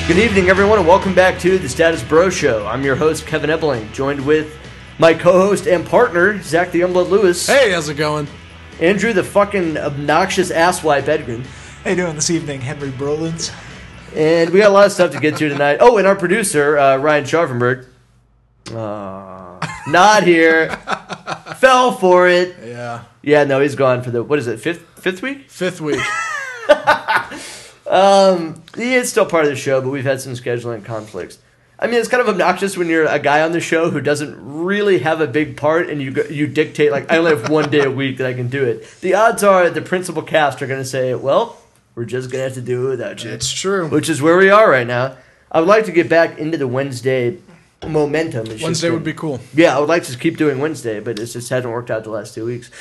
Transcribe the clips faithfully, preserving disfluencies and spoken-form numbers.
Good evening, everyone, and welcome back to the Status Bro Show. I'm your host, Kevin Ebling, joined with my co-host and partner, Zach the Youngblood Lewis. Hey, how's it going? Andrew the fucking obnoxious asswipe Edgren. How you doing this evening, Henry Brolins? And we got a lot of stuff to get to tonight. Oh, and our producer, uh, Ryan Scharfenberg. Uh, not here. Fell for it. Yeah. Yeah, no, he's gone for the, what is it, fifth fifth week? Fifth week. um, he is still part of the show, but we've had some scheduling conflicts. I mean, it's kind of obnoxious when you're a guy on the show who doesn't really have a big part and you go, you dictate, like, I only have one day a week that I can do it. The odds are the principal cast are going to say, well, we're just going to have to do it without you. It's true. Which is where we are right now. I would like to get back into the Wednesday momentum. It's Wednesday been, would be cool. Yeah, I would like to keep doing Wednesday, but it just hasn't worked out the last two weeks.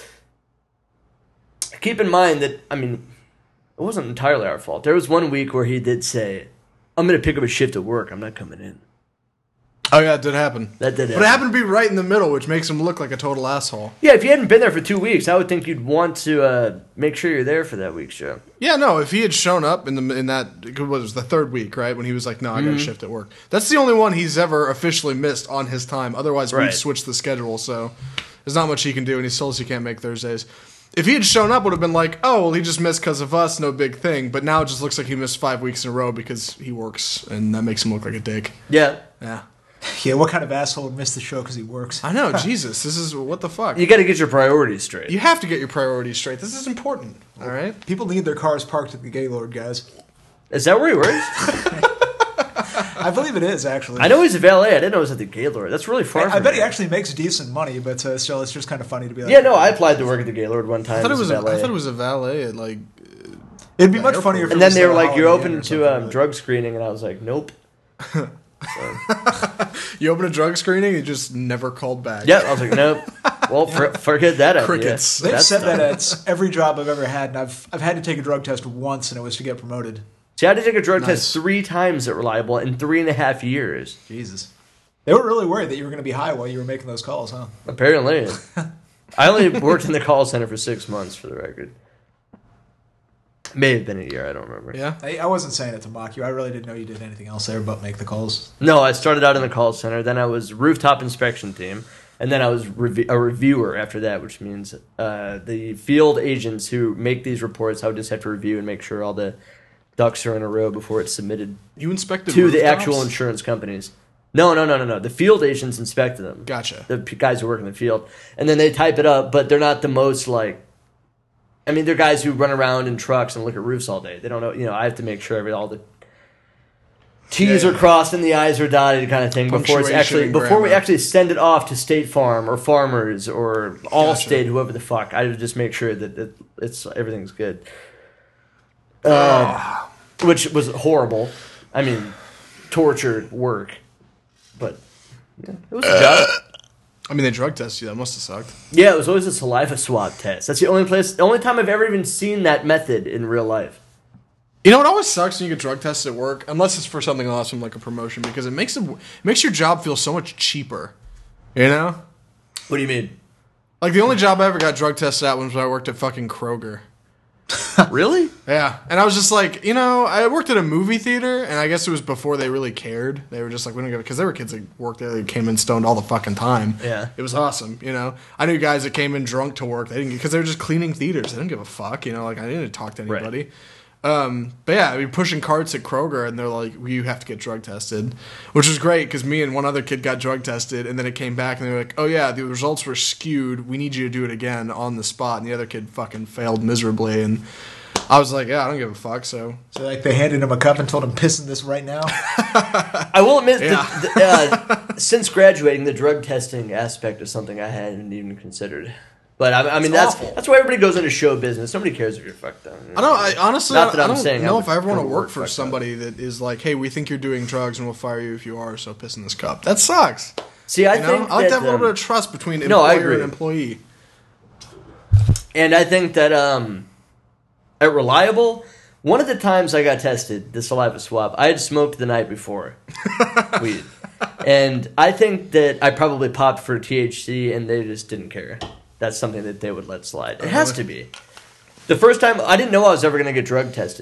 Keep in mind that, I mean, it wasn't entirely our fault. There was one week where he did say, I'm going to pick up a shift at work. I'm not coming in. Oh, yeah, it did happen. That did happen. But it happened to be right in the middle, which makes him look like a total asshole. Yeah, if you hadn't been there for two weeks, I would think you'd want to uh, make sure you're there for that week's show. Yeah, no, if he had shown up in the in that, it was the third week, right, when he was like, no, I got a Mm-hmm. shift at work. That's the only one he's ever officially missed on his time. Otherwise, Right. we've switched the schedule, so there's not much he can do, and he still says he can't make Thursdays. If he had shown up, it would have been like, oh, well, he just missed because of us, no big thing. But now it just looks like he missed five weeks in a row because he works, and that makes him look like a dick. Yeah. Yeah. Yeah, what kind of asshole would miss the show because he works? I know, Jesus, this is, what the fuck? You got to get your priorities straight. You have to get your priorities straight. This is important, all right? People need their cars parked at the Gaylord, guys. Is that where he works? I believe it is, actually. I know he's a valet. I didn't know it was at the Gaylord. That's really far I, from I bet here. he actually makes decent money, but uh, still, it's just kind of funny to be like... Yeah, no, I applied to work at the Gaylord one time I thought, it as was a a, valet. I thought it was a valet at, like... It'd be the much airport. funnier if And it then was they were a like, you're Holiday Inn open or to something, um, but- drug screening, and I was like, nope. So. You open a drug screening, you just never called back. Yeah, I was like, nope. Well, for, forget that idea. Crickets. They've That's said that dumb. at every job I've ever had, and I've I've had to take a drug test once, and it was to get promoted. See, I had to take a drug Nice. test three times at Reliable in three and a half years. Jesus. They were really worried that you were going to be high while you were making those calls, huh? Apparently. I only worked in the call center for six months, for the record. May have been a year, I don't remember. Yeah? I, I wasn't saying it to mock you. I really didn't know you did anything else there but make the calls. No, I started out in the call center, then I was rooftop inspection team, and then I was rev- a reviewer after that, which means uh, the field agents who make these reports, I would just have to review and make sure all the ducks are in a row before it's submitted You inspected to the rooftops? actual insurance companies. No, no, no, no, no. The field agents inspected them. Gotcha. The p- guys who work in the field. And then they type it up, but they're not the most, like... I mean, they're guys who run around in trucks and look at roofs all day. They don't know... You know, I have to make sure every all the T's Yeah, are yeah. crossed and the I's are dotted kind of thing before it's Punctuation actually... and Before we grammar. actually send it off to State Farm or Farmers or Allstate, Gotcha. whoever the fuck. I would just make sure that it, it's everything's good. Ah. Uh, which was horrible. I mean, torture work. But... Yeah, it was a job. I mean, they drug tested you. That must have sucked. Yeah, it was always a saliva swab test. That's the only place, the only time I've ever even seen that method in real life. You know, it always sucks when you get drug tested at work, unless it's for something awesome like a promotion, because it makes it, it makes your job feel so much cheaper. You know? What do you mean? Like, the only job I ever got drug tested at was when I worked at fucking Kroger. Really? Yeah, and I was just like, you know, I worked at a movie theater, and I guess it was before they really cared. They were just like, we don't give it, because there were kids that worked there that came in stoned all the fucking time. Yeah. It was awesome, you know. I knew guys that came in drunk to work. They didn't, because they were just cleaning theaters. They didn't give a fuck, you know. Like, I didn't talk to anybody. Right. Um, but yeah, I mean, pushing carts at Kroger, and they're like, well, you have to get drug tested, which was great because me and one other kid got drug tested, and then it came back, and they were like, oh yeah, the results were skewed. We need you to do it again on the spot, and the other kid fucking failed miserably, and I was like, yeah, I don't give a fuck. So So like they handed him a cup and told him, piss in this right now? I will admit, Yeah. that the, uh, since graduating, the drug testing aspect is something I hadn't even considered. But I, I mean, It's that's awful. that's why everybody goes into show business. Nobody cares if you're fucked up. I don't. I honestly, Not that I I'm don't saying know I if I ever want to would work work for fucked somebody that is like, hey, we think you're doing drugs, and we'll fire you if you are. So piss in this cup. That sucks. See, I You know? think I like that, to have a little um, bit of trust between employer no, I agree. and employee. And I think that um, at Reliable, one of the times I got tested, the saliva swab, I had smoked the night before weed. And I think that I probably popped for T H C and they just didn't care. That's something that they would let slide. It has to be. The first time, I didn't know I was ever going to get drug tested.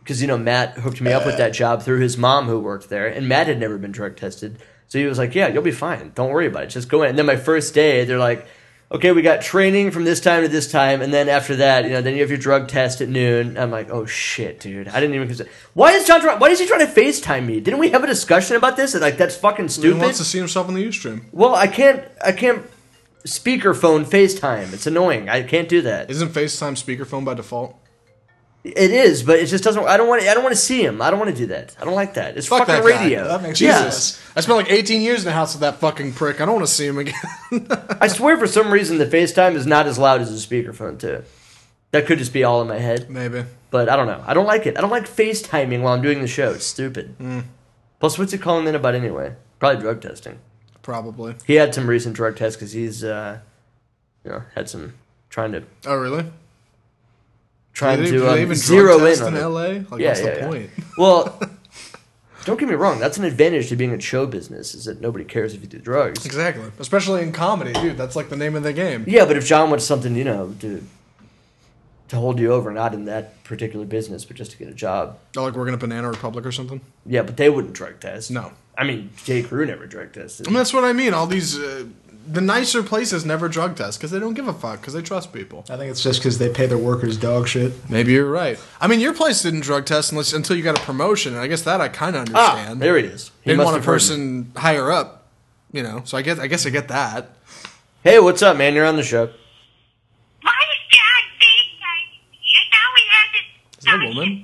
because, you know, Matt hooked me up with that job through his mom who worked there, and Matt had never been drug tested. So he was like, yeah, you'll be fine. Don't worry about it. Just go in. And then my first day, they're like, okay, we got training from this time to this time, and then after that, you know, then you have your drug test at noon. I'm like, oh shit, dude. I didn't even consider. Why is John trying, why is he trying to FaceTime me? Didn't we have a discussion about this? Like, that's fucking He stupid. wants to see himself on the Ustream. Well, I can't I can't speakerphone FaceTime. It's annoying. I can't do that. Isn't FaceTime speakerphone by default? It is, but it just doesn't. I don't want. I don't want to see him. I don't want to do that. I don't like that. It's Fuck fucking that guy. radio. That makes Jesus. sense. I spent like eighteen years in the house with that fucking prick. I don't want to see him again. I swear, for some reason, the FaceTime is not as loud as a speakerphone too. That could just be all in my head, Maybe. but I don't know. I don't like it. I don't like FaceTiming while I'm doing the show. It's stupid. Mm. Plus, what's he calling in about anyway? Probably drug testing. Probably. He had some recent drug tests because he's, uh, you know, had some trying to Oh, really? trying do they, to do they um, even zero drug test in on in it. L A? Like, Yeah, what's yeah, the yeah. point? Well, don't get me wrong. That's an advantage to being in show business, is that nobody cares if you do drugs. Exactly. Especially in comedy, dude. That's like the name of the game. Yeah, but if John wants something, you know, to to hold you over, not in that particular business, but just to get a job. Oh, like working at Banana Republic or something? Yeah, but they wouldn't drug test. No. I mean, J. Crew never drug tested. I mean, that's what I mean. All these, uh, the nicer places never drug test because they don't give a fuck because they trust people. I think it's just because they pay their workers dog shit. Maybe you're right. I mean, your place didn't drug test unless until you got a promotion, and I guess that I kind of ah, understand. there he is. He They didn't must want a have heard me. person higher up, you know. So I guess I guess I get that. Hey, what's up, man? You're on the show. Why is John FaceTiming me? I thought we had this Is that a woman?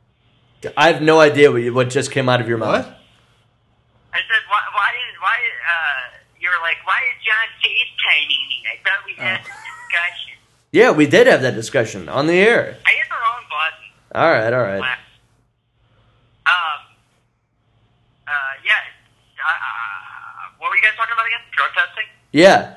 I have no idea what, you, what just came out of your mouth. What? I said, why, why is, why, uh, you were like, why is John FaceTiming me? I thought we had this discussion. Yeah, we did have that discussion on the air. I hit the wrong button. All right, all right. Um, uh, yeah, uh, uh, what were you guys talking about again? Drug testing? Yeah.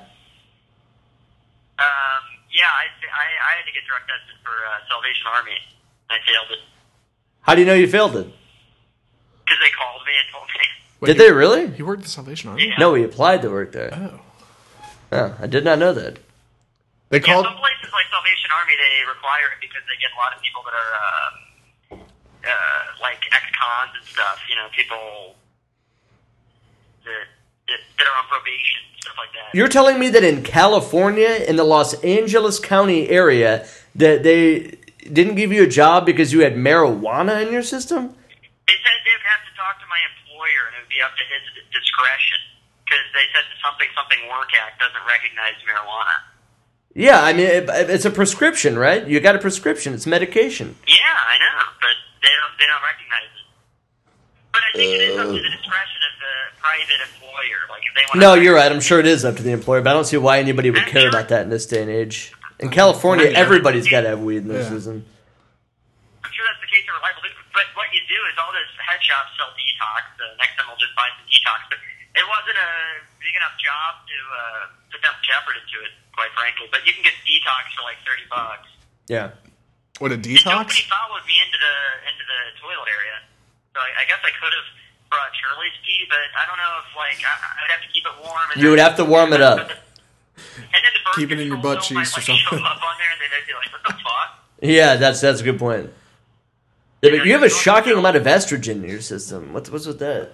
Um, yeah, I, I, I had to get drug tested for, uh, Salvation Army. I failed it. How do you know you failed it? Because they called me and told me. Did he, they really? He worked at Salvation Army? Yeah. No, he applied to work there. Oh. Oh, I did not know that. They Yeah, called. some places like Salvation Army, they require it because they get a lot of people that are, um, uh, like ex-cons and stuff, you know, people that, that, that are on probation, stuff like that. You're telling me that in California, in the Los Angeles County area, that they didn't give you a job because you had marijuana in your system? They said they would have to talk to my employer and it would be up to his discretion because they said the Something Something Work Act doesn't recognize marijuana. Yeah, I mean, it, it's a prescription, right? You got a prescription. It's medication. Yeah, I know, but they don't they don't recognize it. But I think it is up to the discretion of the private employer. Like if they want. No, you're right. I'm sure it is up to the employer, but I don't see why anybody would care about that in this day and age. In California, everybody's got to have weed in their Yeah. system. I'm sure that's the case in reliable. But what you do is all those head shops sell detox. The next time we'll just buy some detox. But it wasn't a big enough job to uh, put that much effort into it, quite frankly. But you can get detox for like thirty bucks. Yeah. What, a And detox? nobody followed me into the into the toilet area. So I, I guess I could have brought Shirley's pee, but I don't know if like I, I would have to keep it warm. And You would have to warm it up. And then the birth Keep it in your control butt pill might, cheeks or like, something. Show up on there, and then they'd be like, "What the fuck?" Yeah, that's that's a good point. Yeah, but you have a shocking amount of estrogen in your system. What's what's with that?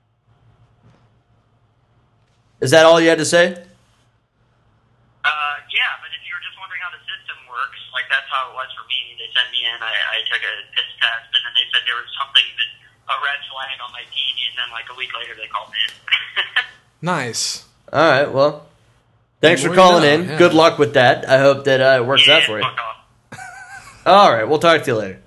Is that all you had to say? Uh, yeah, but if you were just wondering how the system works, like that's how it was for me. They sent me in, I, I took a piss test, and then they said there was something that a red flag on my T V, and then like a week later they called me in. Nice. All right. Well, thanks for Well, calling yeah, in. yeah. Good luck with that. I hope that uh, it works yeah, out for you. fuck off. All right. We'll talk to you later.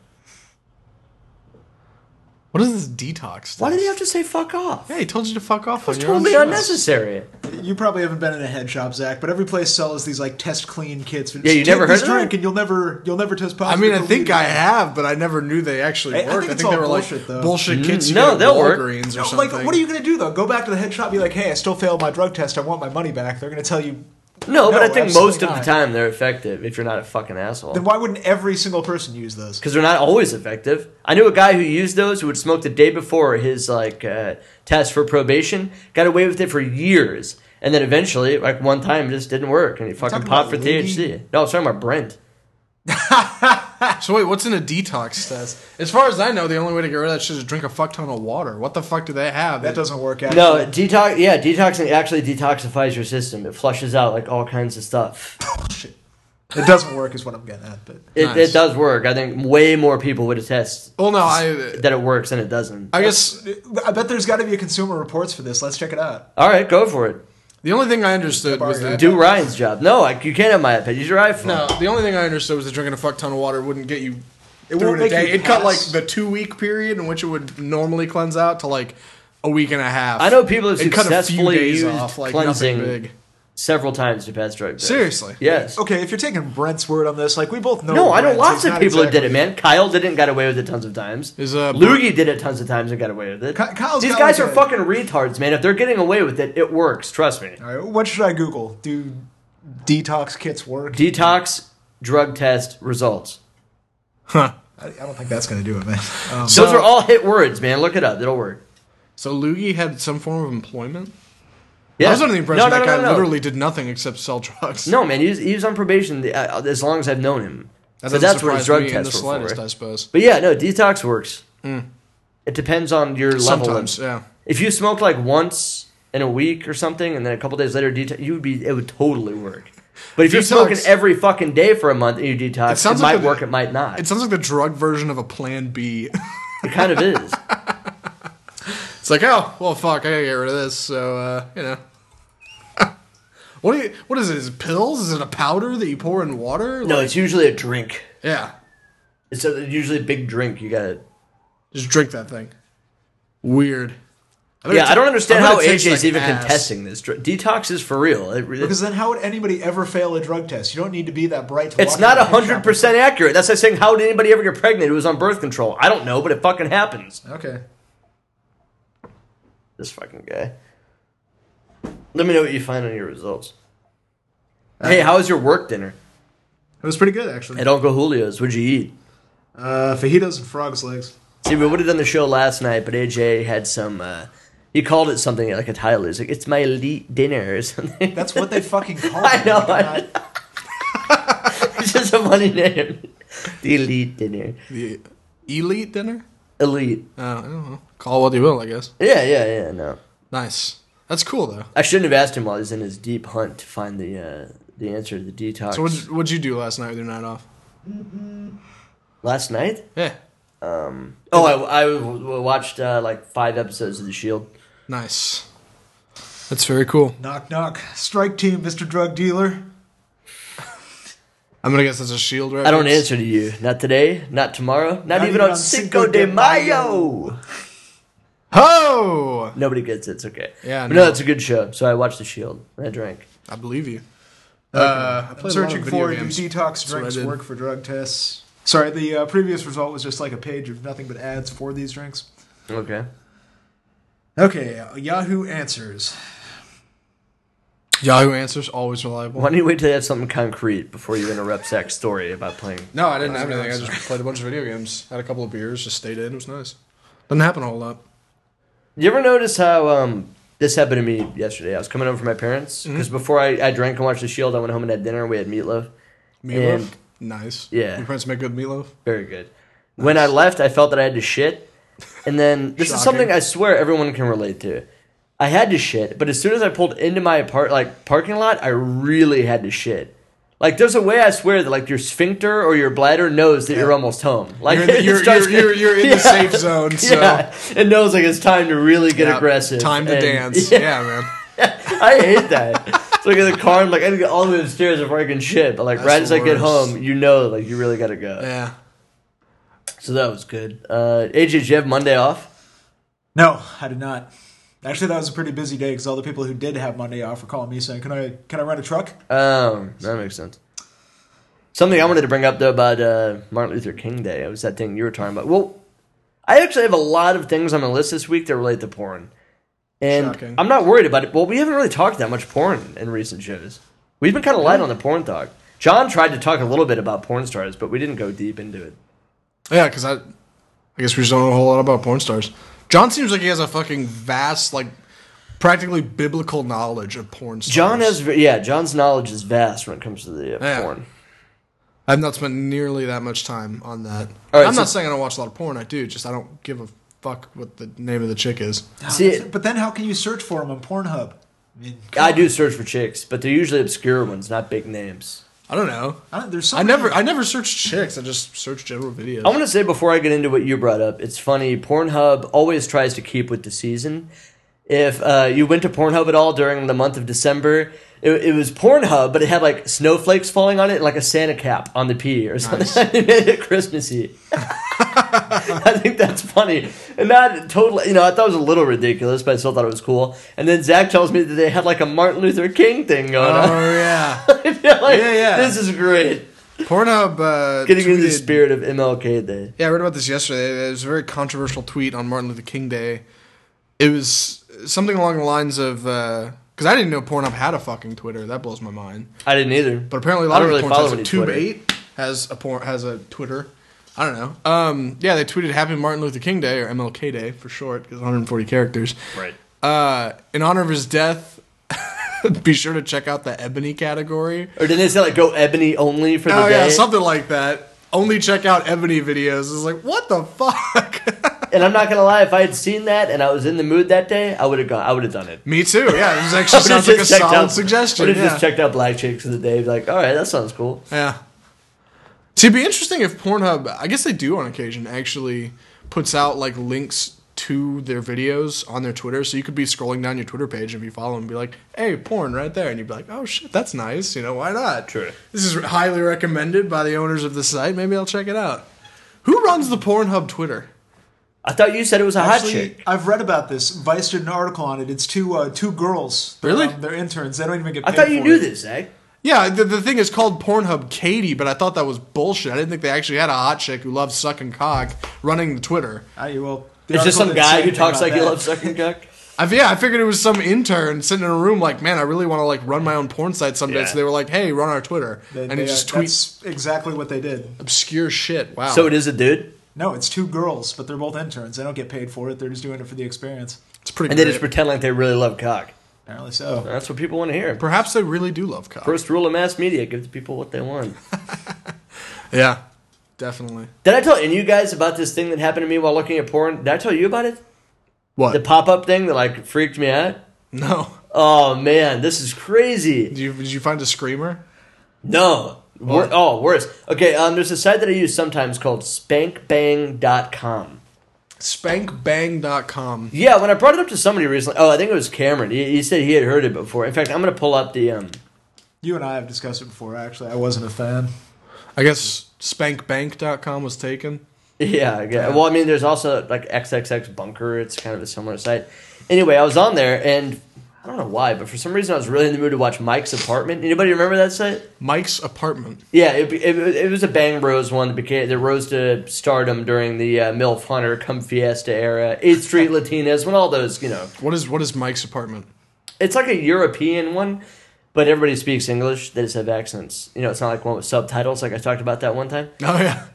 What is this detox? Why did test? he have to say fuck off? Yeah, he told you to fuck off. That's on your own totally show. unnecessary. You probably haven't been in a head shop, Zach, but every place sells these like test clean kits. Yeah, you Take never heard this of that? drink and you'll never you'll never test I positive. mean, I for think weed I again. have, but I never knew they actually I- I worked. think I it's think they all were bullshit, like though. bullshit kits you no, get at they'll work. Walgreens or No, something. like, what are you going to do though? Go back to the head shop, and be like, "Hey, I still failed my drug test. I want my money back." They're going to tell you. No, but No, I think absolutely most of the not. time they're effective if you're not a fucking asshole. Then why wouldn't every single person use those? Because they're not always effective. I knew a guy who used those who would smoke the day before his like uh, test for probation. Got away with it for years, and then eventually, like one time, it just didn't work, and he fucking talking popped for about T H C. No, I was talking about Brent. So wait, what's in a detox test? As far as I know, the only way to get rid of that shit is drink a fuck ton of water. What the fuck do they have? That doesn't work out. No, detox. Yeah, detoxing actually detoxifies your system. It flushes out like all kinds of stuff. Bullshit. It doesn't work, is what I'm getting at. But It, Nice. it does work. I think way more people would attest Well, no, I that it works than it doesn't. I guess I bet there's got to be a Consumer Reports for this. Let's check it out. All right, go for it. the only thing I understood was that Do Ryan's job. No, like, you can't have my iPad. Use your iPhone. no, the only thing I understood was that drinking a fuck ton of water wouldn't get you It through won't in a make day. you It cut like pass. the two week period in which it would normally cleanse out to like a week and a half. I know people have It cut a few successfully days used off, like cleansing nothing big. several times to pass drug tests. Seriously? Yes. Okay, if you're taking Brent's word on this, like we both know. No, I know Brent, lots he's of not people that did it, exactly- man. Kyle did it and got away with it tons of times. Is uh, Loogie did it tons of times and got away with it. Ky- Kyle's These got guys like are a- fucking retards, man. If they're getting away with it, it works. Trust me. All right, what should I Google? Do detox kits work? Detox drug test results. Huh. I, I don't think that's going to do it, man. Um, So- Those are all hit words, man. Look it up. It'll work. So Loogie had some form of employment? Yeah. I was under the impression no, no, that no, guy no, no. literally did nothing except sell drugs. No, man. He was, he was on probation the- uh, as long as I've known him. That so doesn't that's what his surprise drug me in the tests were slightest, for. I suppose. But yeah, no, detox works. Mm. It depends on your level. Sometimes, Of, yeah. if you smoked like once in a week or something, and then a couple days later detox, you would be. It would totally work. But if you're Detox- smoking every fucking day for a month and you detox, It it, sounds might like the- work. It might not. It sounds like the drug version of a Plan B. It kind of is. It's like, oh, well, fuck, I gotta get rid of this. So, uh, you know. What do you, what is it? Is it pills? Is it a powder that you pour in water? No, Like- it's usually a drink. yeah. It's a, usually a big drink. You got to. Just drink that thing. Weird. bet Yeah, it I don't ta- understand I bet how it tastes A J's like even ass. contesting this. Dr- Detox is for real. It, it- because then, how would anybody ever fail a drug test? You don't need to be that bright. To it's walk not into a head hundred shop. percent accurate. That's like saying, how did anybody ever get pregnant who was on birth control? I don't know, but it fucking happens. Okay. This fucking guy. Let me know what you find on your results. Uh, Hey, how was your work dinner It was pretty good, actually. at Uncle Julio's? What'd you eat? Uh, fajitas and frog's legs. See, we would have done the show last night, but A J had some. Uh, he called it something like a title. He's like, "It's my elite dinner" or something. That's what they fucking call it. I know. Like, I- it's just a funny name. The elite dinner. The elite dinner? Elite. Uh, I don't know. Call it what you will, I guess. Yeah, yeah, yeah. No, Nice. That's cool, though. I shouldn't have asked him while he's in his deep hunt to find the uh, the answer to the detox. So, what'd, what'd you do last night with your night off? Last night? Yeah. Um, oh, I, I w- watched uh, like five episodes of The Shield. Nice. That's very cool. knock, knock. Strike team, Mister Drug Dealer. I'm gonna guess that's a shield reference. I don't answer to you. Not today. Not tomorrow. Not, Not even even on on Cinco Cinco de de Mayo. Ho! Nobody gets it. It's okay. Yeah, But no. no, it's a good show. So I watched The Shield and I drank. I believe you. Uh, I I'm played searching a lot of video for games. do detox That's what I drinks did. work for drug tests. Sorry, the uh, previous result was just like a page of nothing but ads for these drinks. Okay. Okay, uh, Yahoo Answers. Yahoo Answers always reliable. Why don't you wait till you have something concrete before you interrupt Zach's story about playing? No, I didn't have anything. I just played a bunch of video games. Had a couple of beers. Just stayed in. It was nice. Doesn't happen a whole lot. You ever notice how um, this happened to me yesterday? I was coming home from my parents because before I, I drank and watched The Shield, I went home and had dinner. And we had meatloaf. Meatloaf. And- Nice. Yeah. Your parents make good meatloaf. Very good. When I left, I felt that I had to shit. And then, this is Shocking. something I swear everyone can relate to. I had to shit, but as soon as I pulled into my apart, like parking lot, I really had to shit. Like, there's a way I swear that, like, your sphincter or your bladder knows that you're almost home. Like, You're in the, it you're, starts you're, you're, you're in Yeah. the safe zone. So Yeah, it knows like it's time to really get Yeah, aggressive. Time to And- dance. Yeah, Yeah, man. I hate that. It's like in the car, I'm like, I gotta get all the way upstairs before I can shit. But like, That's right the as I get worst. home, you know, like you really gotta go. Yeah. So that was good. Uh, A J, did you have Monday off? No, I did not. Actually, that was a pretty busy day because all the people who did have Monday off were calling me saying, "Can I can I rent a truck?" Um, that makes sense. Something I wanted to bring up though about uh, Martin Luther King Day. It was that thing you were talking about. Well, I actually have a lot of things on my list this week that relate to porn. And Shocking. I'm not worried about it. Well, we haven't really talked that much porn in recent shows. We've been kind of light on the porn talk. John tried to talk a little bit about porn stars, but we didn't go deep into it. Yeah, because I, I guess we just don't know a whole lot about porn stars. John seems like he has a fucking vast, like, practically biblical knowledge of porn stars. John has, yeah, John's knowledge is vast when it comes to the uh, Yeah. porn. I've not spent nearly that much time on that. All right, I'm so- not saying I don't watch a lot of porn. I do. Just I don't give a fuck what the name of the chick is. See, But then how can you search for them on Pornhub? I mean, come I on. do search for chicks, but they're usually obscure ones, not big names. I don't know. I don't, there's so I many- never I never search chicks. I just search general videos. I want to say before I get into what you brought up, it's funny. Pornhub always tries to keep with the season. If uh, you went to Pornhub at all during the month of December, it, it was Pornhub, but it had like snowflakes falling on it and like a Santa cap on the P or something. Nice. It made it Christmassy. I think that's funny. And not totally, you know, I thought it was a little ridiculous, but I still thought it was cool. And then Zach tells me that they had like a Martin Luther King thing going on. Oh yeah. You're like, Yeah, yeah. This is great. Pornhub uh, Getting into the tweeted- spirit of M L K Day. Yeah, I read about this yesterday. There was a very controversial tweet on Martin Luther King Day. It was something along the lines of because I didn't know Pornhub had a fucking Twitter. That blows my mind. I didn't either. But apparently, a I lot don't of really porn follow sites, any like Tube Twitter. eight has a porn has a Twitter. I don't know. Um, yeah, they tweeted Happy Martin Luther King Day, or M L K Day for short, because one hundred forty characters. Right. Uh, in honor of his death, be sure to check out the Ebony category. Or didn't they say like go ebony only for the Oh day? yeah, something like that. Only check out Ebony videos. It's like, what the fuck? And I'm not gonna lie, if I had seen that and I was in the mood that day, I would have gone. I would have done it. Me too. Yeah, it was I actually would've sounds like a just checked solid out- suggestion. Would have Yeah. just checked out Black Chicks of the day. Be like, all right, that sounds cool. Yeah. See, it'd be interesting if Pornhub, I guess they do on occasion, actually puts out like links to their videos on their Twitter. So you could be scrolling down your Twitter page and if you follow them, be like, hey, porn right there. And you'd be like, oh shit, that's nice. You know, why not? True. This is highly recommended by the owners of the site. Maybe I'll check it out. Who runs the Pornhub Twitter? I thought you said it was a hot Actually, chick. I've read about this. Vice did an article on it. It's two uh, two girls. They're, Really? um, they're interns. They don't even get I paid thought you for knew it. this, Zach. Yeah, the, the thing is called Pornhub Katie, but I thought that was bullshit. I didn't think they actually had a hot chick who loves sucking cock running the Twitter. I, well, the It's just article some didn't guy say who anything talks about like he that. loves sucking cock. I, yeah, I figured it was some intern sitting in a room like, man, I really want to like run my own porn site someday. Yeah. So they were like, hey, run our Twitter. They, and they, he just uh, tweets That's exactly what they did. obscure shit. Wow. So it is a dude, No, it's two girls, but they're both interns. They don't get paid for it. They're just doing it for the experience. it's pretty and they great. just pretend like they really love cock. Apparently so. That's what people want to hear. Perhaps they really do love cock. First rule of mass media: give the people what they want. Yeah, definitely. Did I tell any of you guys about this thing that happened to me while looking at porn? Did I tell you about it? What? The pop-up thing that like freaked me out. no. Oh man, this is crazy. Did you, did you find a screamer? No. Wor- What? oh, worse. Okay, um, there's a site that I use sometimes called spank bang dot com. spank bang dot com. Yeah, when I brought it up to somebody recently, oh, I think it was Cameron. He, he said he had heard it before. In fact, I'm going to pull up the. Um, You and I have discussed it before, actually. I wasn't a fan. I guess spank bank dot com was taken. yeah, I guess. Well, I mean, there's also like X X X Bunker. It's kind of a similar site. Anyway, I was on there, and I don't know why, but for some reason I was really in the mood to watch Mike's Apartment. Anybody remember that site? Mike's Apartment. Yeah, it, it, it was a Bang Bros one that became that rose to stardom during the uh, MILF Hunter Come Fiesta era, eighth Street Latinas, when all those, you know. What is what is Mike's Apartment? It's like a European one, but everybody speaks English. They just have accents. You know, it's not like one with subtitles like I talked about that one time. Oh yeah.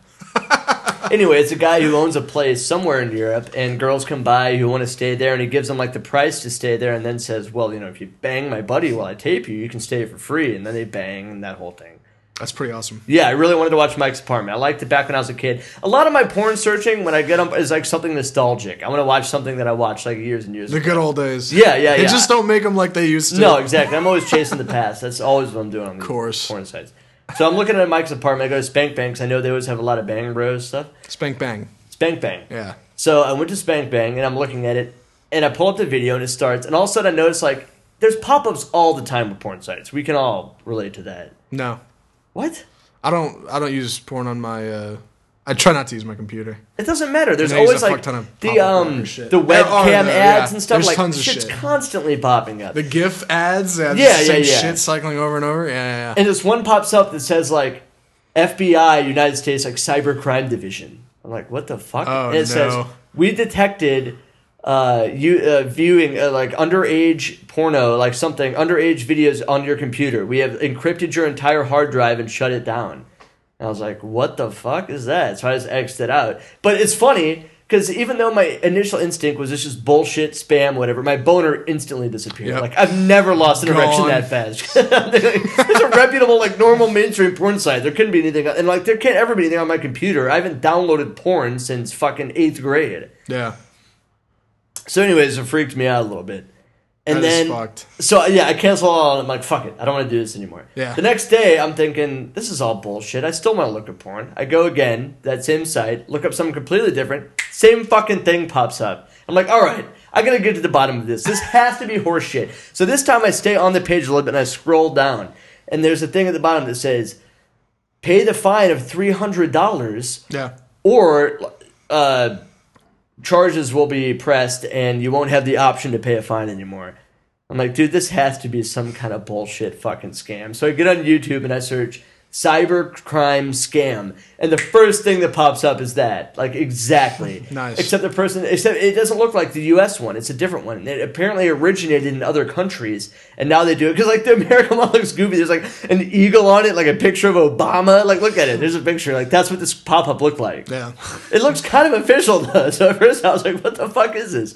Anyway, it's a guy who owns a place somewhere in Europe, and girls come by who want to stay there, and he gives them like the price to stay there, and then says, well, you know, if you bang my buddy while I tape you, you can stay for free. And then they bang, and that whole thing. That's pretty awesome. Yeah, I really wanted to watch Mike's Apartment. I liked it back when I was a kid. A lot of my porn searching, when I get them, is like something nostalgic. I want to watch something that I watched like years and years The ago. good old days. Yeah, yeah, They yeah. just don't make them like they used to. No, exactly. I'm always chasing the past. That's always what I'm doing on these Course. porn sites. So I'm looking at Mike's Apartment. I go to Spank Bang because I know they always have a lot of Bang Bros stuff. Spank bang. Spank Bang. Yeah. So I went to Spank Bang and I'm looking at it, and I pull up the video and it starts, and all of a sudden I notice like there's pop-ups all the time with porn sites. We can all relate to that. No. What? I don't I don't use porn on my uh I try not to use my computer. It doesn't matter. There's And they use always a fuck like ton of the pop-up um or shit. the There are, webcam though, ads yeah. and stuff. There's Like tons of shit's shit. constantly popping up. The GIF ads, yeah, Yeah, the same yeah, yeah. shit cycling over and over. Yeah, yeah, yeah. And this one pops up that says like F B I, United States, like Cyber Crime Division. I'm like, what the fuck? Oh, and it no. says we detected uh, you uh, viewing uh, like underage porno, like something underage videos on your computer. We have encrypted your entire hard drive and shut it down. And I was like, what the fuck is that? So I just X'd it out. But it's funny Because even though my initial instinct was this just bullshit, spam, whatever, my boner instantly disappeared. Yep. Like, I've never lost an erection Gone. that fast. It's a reputable, like, normal mainstream porn site. There couldn't be anything, and, like, there can't ever be anything on my computer. I haven't downloaded porn since fucking eighth grade. Yeah. So anyways, it freaked me out a little bit. And That is then, fucked. so yeah, I cancel all, and I'm like, fuck it, I don't want to do this anymore. Yeah. The next day, I'm thinking, this is all bullshit. I still want to look at porn. I go again, that same site, look up something completely different, same fucking thing pops up. I'm like, all right, I gotta get to the bottom of this. This has to be horseshit. So this time, I stay on the page a little bit, and I scroll down, and there's a thing at the bottom that says, pay the fine of three hundred dollars, Yeah. or uh, charges will be pressed and you won't have the option to pay a fine anymore. I'm like, dude, this has to be some kind of bullshit fucking scam. So I get on YouTube and I search cyber crime scam, and the first thing that pops up is that, like, exactly. Nice. Except the person, except it doesn't look like the U S one. It's a different one. It apparently originated in other countries, and now they do it because, like, the American one looks goofy. There's like an eagle on it, like a picture of Obama. Like, look at it. There's a picture. Like, that's what this pop up looked like. Yeah. It looks kind of official though. So at first I was like, what the fuck is this?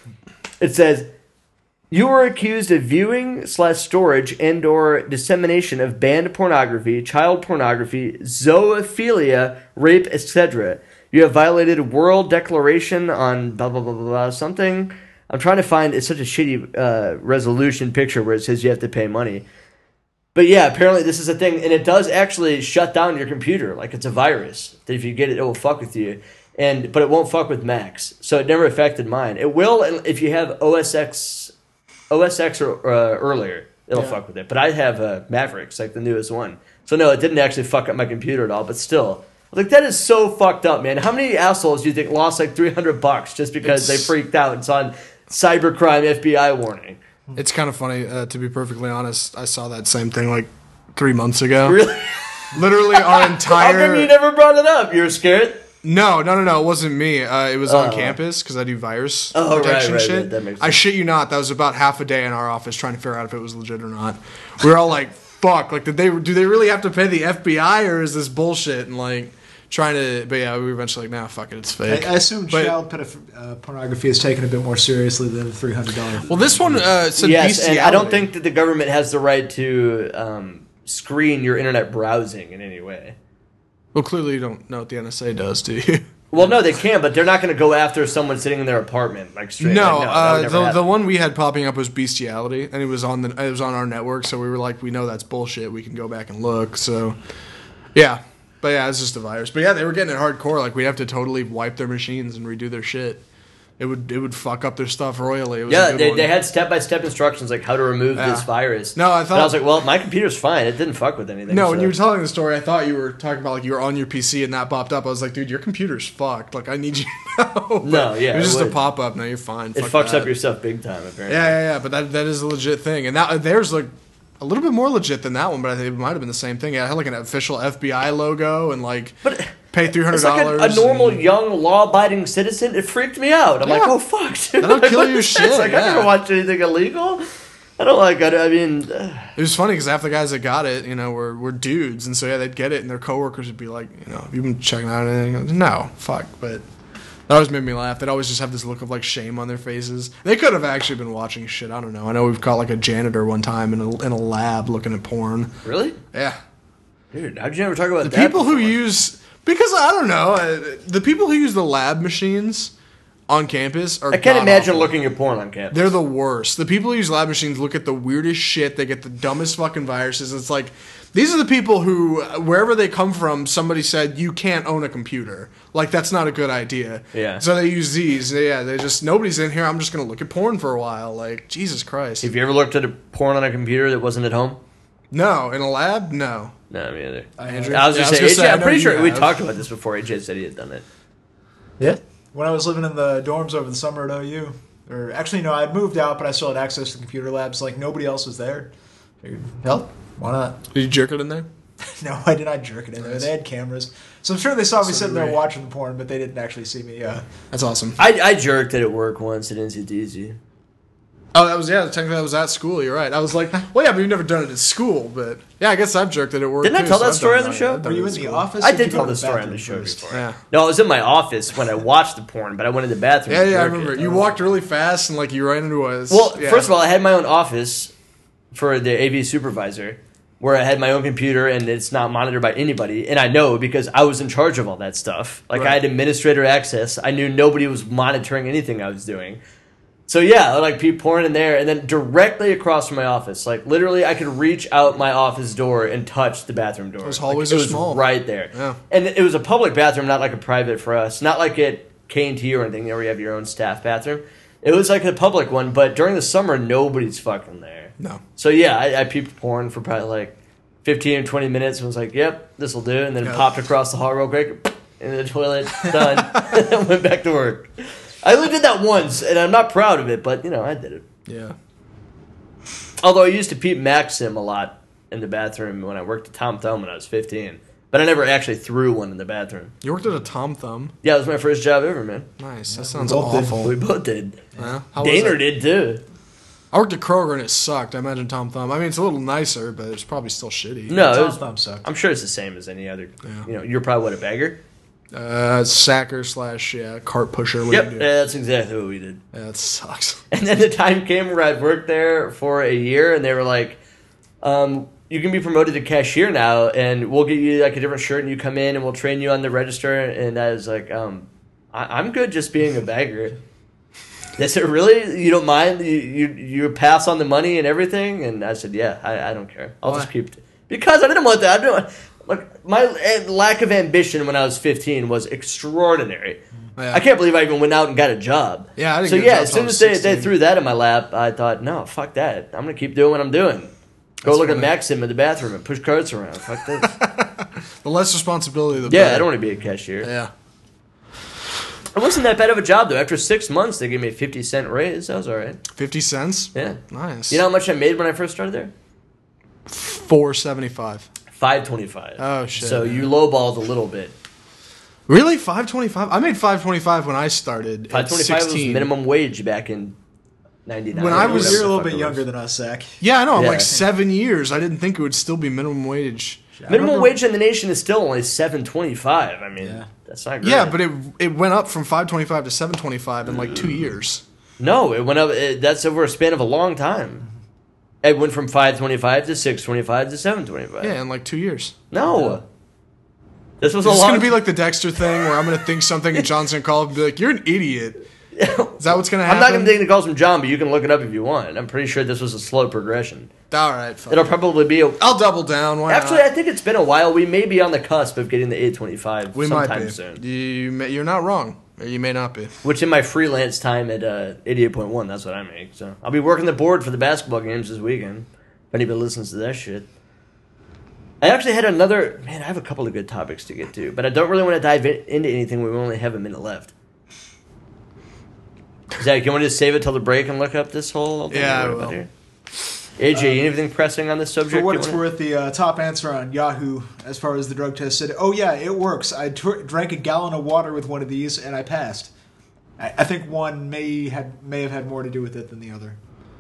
It says, you were accused of viewing slash storage and or dissemination of banned pornography, child pornography, zoophilia, rape, et cetera. You have violated World Declaration on blah, blah, blah, blah, blah, something. I'm trying to find, it's such a shitty uh, resolution picture where it says you have to pay money. But yeah, apparently this is a thing, and it does actually shut down your computer. Like, it's a virus that if you get it, it will fuck with you. And but it won't fuck with Macs. So it never affected mine. It will if you have O S X... O S X or uh, earlier, it'll Yeah. fuck with it. But I have uh, Mavericks, like the newest one. So no, it didn't actually fuck up my computer at all. But still, like, that is so fucked up, man. How many assholes do you think lost like three hundred bucks just because It's- they freaked out and saw cybercrime F B I warning? It's kind of funny, uh, to be perfectly honest. I saw that same thing like three months ago. Really? Literally, our How entire. come you never brought it up? You were scared? No, no, no, no. It wasn't me. Uh, it was on Oh. campus because I do virus Oh, right, protection right, shit. right. That makes I sense. shit you not. That was about half a day in our office trying to figure out if it was legit or not. We were all like, "Fuck! Like, did they? Do they really have to pay the F B I or is this bullshit?" And like trying to. But yeah, we were eventually like, "Nah, fuck it, it's I, fake." I assume But- child pedoph- uh, pornography is taken a bit more seriously than the three hundred dollars. Well, this one uh, said Yes, and I don't bestiality. think that the government has the right to um, screen your internet browsing in any way. Well, clearly you don't know what the N S A does, do you? Well, no, they can, but they're not going to go after someone sitting in their apartment like straight. No, like, that uh, would never the the happen. one we had popping up was bestiality, and it was on the it was on our network. So we were like, we know that's bullshit. We can go back and look. So, yeah, but yeah, it's just a virus. But yeah, they were getting it hardcore. Like, we'd have to totally wipe their machines and redo their shit. It would it would fuck up their stuff royally. It was a Yeah, good they, one. they had step by step instructions like how to remove Yeah. this virus. No, I But thought- I was like, well, my computer's fine. It didn't fuck with anything. No, so. when you were telling the story, I thought you were talking about like you were on your P C and that popped up. I was like, dude, your computer's fucked. Like, I need you to know. But No, yeah, it was it just a would. pop up. No, you're fine. it Fuck fucks that. up your stuff big time. Apparently. Yeah, yeah, yeah. But that that is a legit thing, and that there's like a little bit more legit than that one. But I think it might have been the same thing. Yeah, it had like an official F B I logo and like But pay three hundred it's like dollars. a, a normal young law-abiding citizen. It freaked me out. I'm like, Yeah. oh fuck, dude. That'll Like, kill what your is shit, this? Like, I yeah. never watched anything illegal. I don't like. I, I mean, uh, It was funny because half the guys that got it, you know, were, were dudes, and so yeah, they'd get it, and their coworkers would be like, you know, have you been checking out anything? No, fuck. But that always made me laugh. They'd always just have this look of like shame on their faces. They could have actually been watching shit. I don't know. I know we've caught like a janitor one time in a, in a lab looking at porn. really, Yeah. dude. How'd you never talk about The that? people who before? use because I don't know uh, the people who use the lab machines on campus are I can't imagine god-awful. looking at porn on campus. They're the worst. The people who use lab machines look at the weirdest shit. They get the dumbest fucking viruses. It's like these are the people who wherever they come from, somebody said you can't own a computer. Like that's not a good idea. Yeah. So they use these. Yeah. They just nobody's in here. I'm just gonna look at porn for a while. Like Jesus Christ. Have you ever looked at a porn on a computer that wasn't at home? No, in a lab, no. No, me either. Andrew? I was Yeah, just I was saying, gonna A J, say, I I'm know pretty you sure we have. talked about this before. A J said he had done it. Yeah. When I was living in the dorms over the summer at O U, or actually no, I'd moved out, but I still had access to the computer labs. Like nobody else was there. Figured, hell, why not? Did you jerk it in there? No, I did not jerk it in there. They had cameras, so I'm sure they saw me So sitting did there we. watching the porn, but they didn't actually see me. Uh, That's awesome. I, I jerked it at work once at N C D Z. Oh, that was yeah. Technically, that was at school. You're right. I was like, well, yeah, but you've never done it at school. But yeah, I guess I've jerked it at work. Didn't I too, tell so that I've story done on the it. show? I've done Were it you at in the school. office? I or you did go tell to the story on bathroom the show first? before. Yeah. No, I was in my office when I watched the porn, but I went to the bathroom. Yeah, to yeah, I jerk remember. it. You walked really fast and like you ran into us. Well, yeah. first of all, I had my own office for the A V supervisor where I had my own computer and it's not monitored by anybody. And I know because I was in charge of all that stuff. Like Right. I had administrator access. I knew nobody was monitoring anything I was doing. So yeah, I would, like peep porn in there, and then directly across from my office, like literally, I could reach out my office door and touch the bathroom door. Those hallways like, are it was small. right there, Yeah. and it was a public bathroom, not like a private for us, not like at K and T or anything, where you have your own staff bathroom. It was like a public one, but during the summer, nobody's fucking there. No. So yeah, I, I peeped porn for probably like fifteen or twenty minutes, and was like, "Yep, this will do," and then Yeah. popped across the hall real quick in the toilet, done, and went back to work. I only did that once, and I'm not proud of it, but, you know, I did it. Yeah. Although I used to peep Maxim a lot in the bathroom when I worked at Tom Thumb when I was fifteen. But I never actually threw one in the bathroom. You worked at a Tom Thumb. Yeah, it was my first job ever, man. Nice. That sounds both did. awful. We both did. Yeah. How was Daner it? did, too. I worked at Kroger and it sucked. I imagine Tom Thumb. I mean, it's a little nicer, but it's probably still shitty. No, it Tom was, Thumb sucked. I'm sure it's the same as any other. Yeah. You know, you're probably, what, a bagger? Uh, sacker slash yeah cart pusher. What Yep, do you yeah, do? that's exactly what we did. Yeah, that sucks. And then the time came where I'd worked there for a year, and they were like, um, you can be promoted to cashier now, and we'll get you like a different shirt, and you come in, and we'll train you on the register. And I was like, um, I- I'm good just being a bagger. They said, really? You don't mind? You, you you pass on the money and everything? And I said, yeah, I, I don't care. I'll Why? just keep it. Because I didn't want that. I didn't, like, my eh, lack of ambition when I was fifteen was extraordinary. Yeah. I can't believe I even went out and got a job. Yeah, I didn't so get a yeah, job as till soon I was as they, they sixteen. threw that in my lap, I thought, no, fuck that. I'm gonna keep doing what I'm doing. Go That's look at funny. Maxim in the bathroom and push carts around. Fuck this. The less responsibility, the Yeah, better. I don't want to be a cashier. Yeah. It wasn't that bad of a job though. After six months, they gave me a fifty cent raise. That was all right. Fifty cents. Yeah. Nice. You know how much I made when I first started there? four seventy five. Five twenty five. Oh, shit, So man. you lowballed a little bit. Really, five twenty five? I made five twenty five when I started. Five at twenty five was sixteen. minimum wage back in ninety nine. When I was- You're a little bit younger than us, Zach. Yeah, I know. I'm Yeah. like seven years. I didn't think it would still be minimum wage. I minimum remember- wage in the nation is still only seven twenty five. I mean, Yeah. that's not great. Yeah, but it it went up from five twenty five to seven twenty five in like two years. no, it went up. It, that's over a span of a long time. It went from five twenty five to six twenty five to seven twenty five. Yeah, in like two years. No, this was It's a long. gonna be like the Dexter thing where I'm gonna think something and John's gonna call up and be like, "You're an idiot." Is that what's gonna I'm happen? not going to take the calls from John, but you can look it up if you want. I'm pretty sure this was a slow progression. All right, fine. It'll probably be a. I'll double down. Why Actually, not? I think it's been a while. We may be on the cusp of getting the eight twenty-five we might sometime be. soon. You may, you're not wrong. Or you may not be. Which in my freelance time at uh, eighty-eight point one, that's what I make. So I'll be working the board for the basketball games this weekend. If anybody listens to that shit. I actually had another... Man, I have a couple of good topics to get to, but I don't really want to dive in, into anything. We only have a minute left. Zach, you want to just save it till the break and look up this whole thing? Yeah, I we're about will. here? A J, anything pressing on this subject? For what you it's wanna- worth, the uh, top answer on Yahoo as far as the drug test said, "Oh yeah, it works. I t- drank a gallon of water with one of these and I passed." I, I think one may had may have had more to do with it than the other.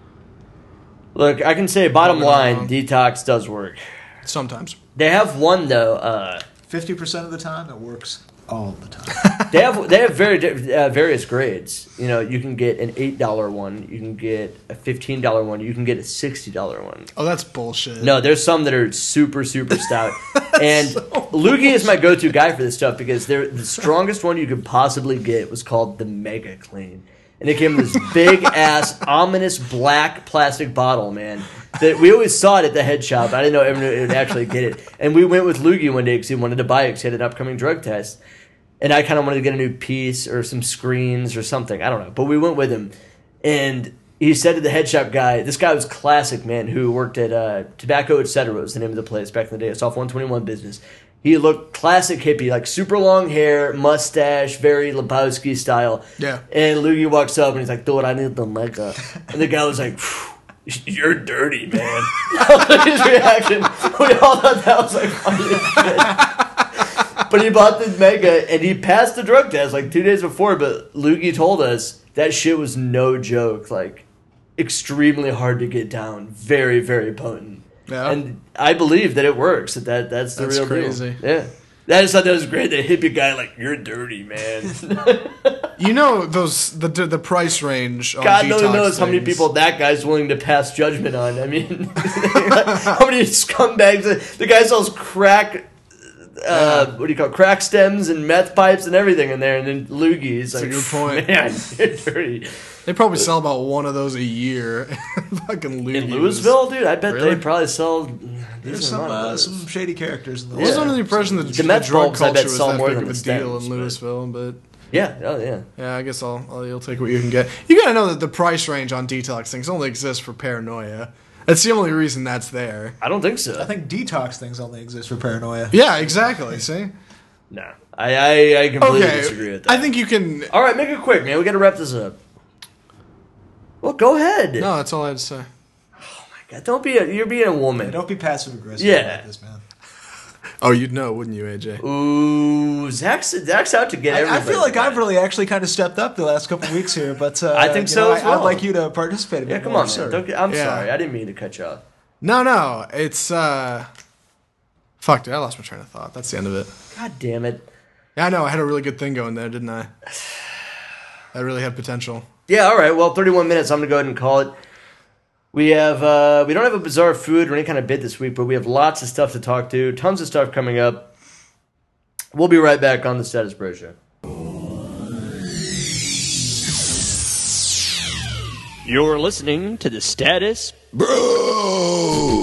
Look, I can say bottom Probably not line, wrong. detox does work. Sometimes. They have one though. Uh, Fifty percent of the time, it works all the time. they have they have very di- uh, various grades. You know, you can get an eight dollar one, you can get a fifteen dollar one, you can get a sixty dollar one. Oh, that's bullshit. No, there's some that are super super stout, and Loogie is my go to guy for this stuff because they're the strongest one you could possibly get was called the Mega Clean, and it came in this big ass ominous black plastic bottle, man. That we always saw it at the head shop. I didn't know everyone would actually get it, and we went with Loogie one day because he wanted to buy it because he had an upcoming drug test. And I kind of wanted to get a new piece or some screens or something. I don't know. But we went with him. And he said to the head shop guy, this guy was classic, man, who worked at uh, Tobacco et cetera was the name of the place back in the day. It's off one twenty-one business. He looked classic hippie, like super long hair, mustache, very Lebowski style. Yeah. And Loogie walks up and he's like, dude, I need the Mega. And the guy was like, you're dirty, man. His reaction, we all thought that was like funny as shit. But he bought the Mega, and he passed the drug test like two days before. But Loogie told us that shit was no joke. Like, extremely hard to get down, very very potent. Yeah. And I believe that it works. That, that that's the That's real crazy. deal. Yeah. I just thought that was great. The hippie guy, like, you're dirty, man. You know those the the price range. On God detox only knows how many things. people that guy's willing to pass judgment on. I mean, how many scumbags? The guy sells crack. Uh, what do you call it? Crack stems and meth pipes and everything in there, and then loogies. That's like, a good point. Man, you're dirty. They probably sell about one of those a year. Fucking Louis. In Louisville, dude, I bet Really? they probably sell. There's decent some amount of uh, those. some shady characters in the I was Yeah. under the impression that The the, meth drug bulbs, I culture bet, was sell that more big than of a the deal stems, in but- Louisville, but Yeah, oh yeah. yeah, I guess I'll, I'll you'll take what you can get. You gotta know that the price range on detox things only exists for paranoia. That's the only reason that's there. I don't think so. I think detox things only exist for paranoia. Yeah, exactly. See? no, I I, I completely Okay. disagree with that. I think you can. All right, make it quick, man. We got to wrap this up. Well, go ahead. No, that's all I had to say. God, don't be a. You're being a woman. Yeah, don't be passive aggressive Yeah. about this, man. Oh, you'd know, wouldn't you, A J? Ooh, Zach's Zach's out to get I, I everybody. feel like I've back. really actually kind of stepped up the last couple weeks here, but uh, I think you so know, as I, I'd well. like you to participate a bit Yeah, come more, on, sir. man. Don't get, I'm Yeah. sorry. I didn't mean to cut you off. No, no. It's uh, fuck, dude. I lost my train of thought. That's the end of it. God damn it. Yeah, I know. I had a really good thing going there, didn't I? I really had potential. Yeah. All right. Well, thirty-one minutes. I'm gonna go ahead and call it. We have uh, we don't have a bizarre food or any kind of bit this week, but we have lots of stuff to talk to. Tons of stuff coming up. We'll be right back on the Status Bro Show. You're listening to the Status Bro.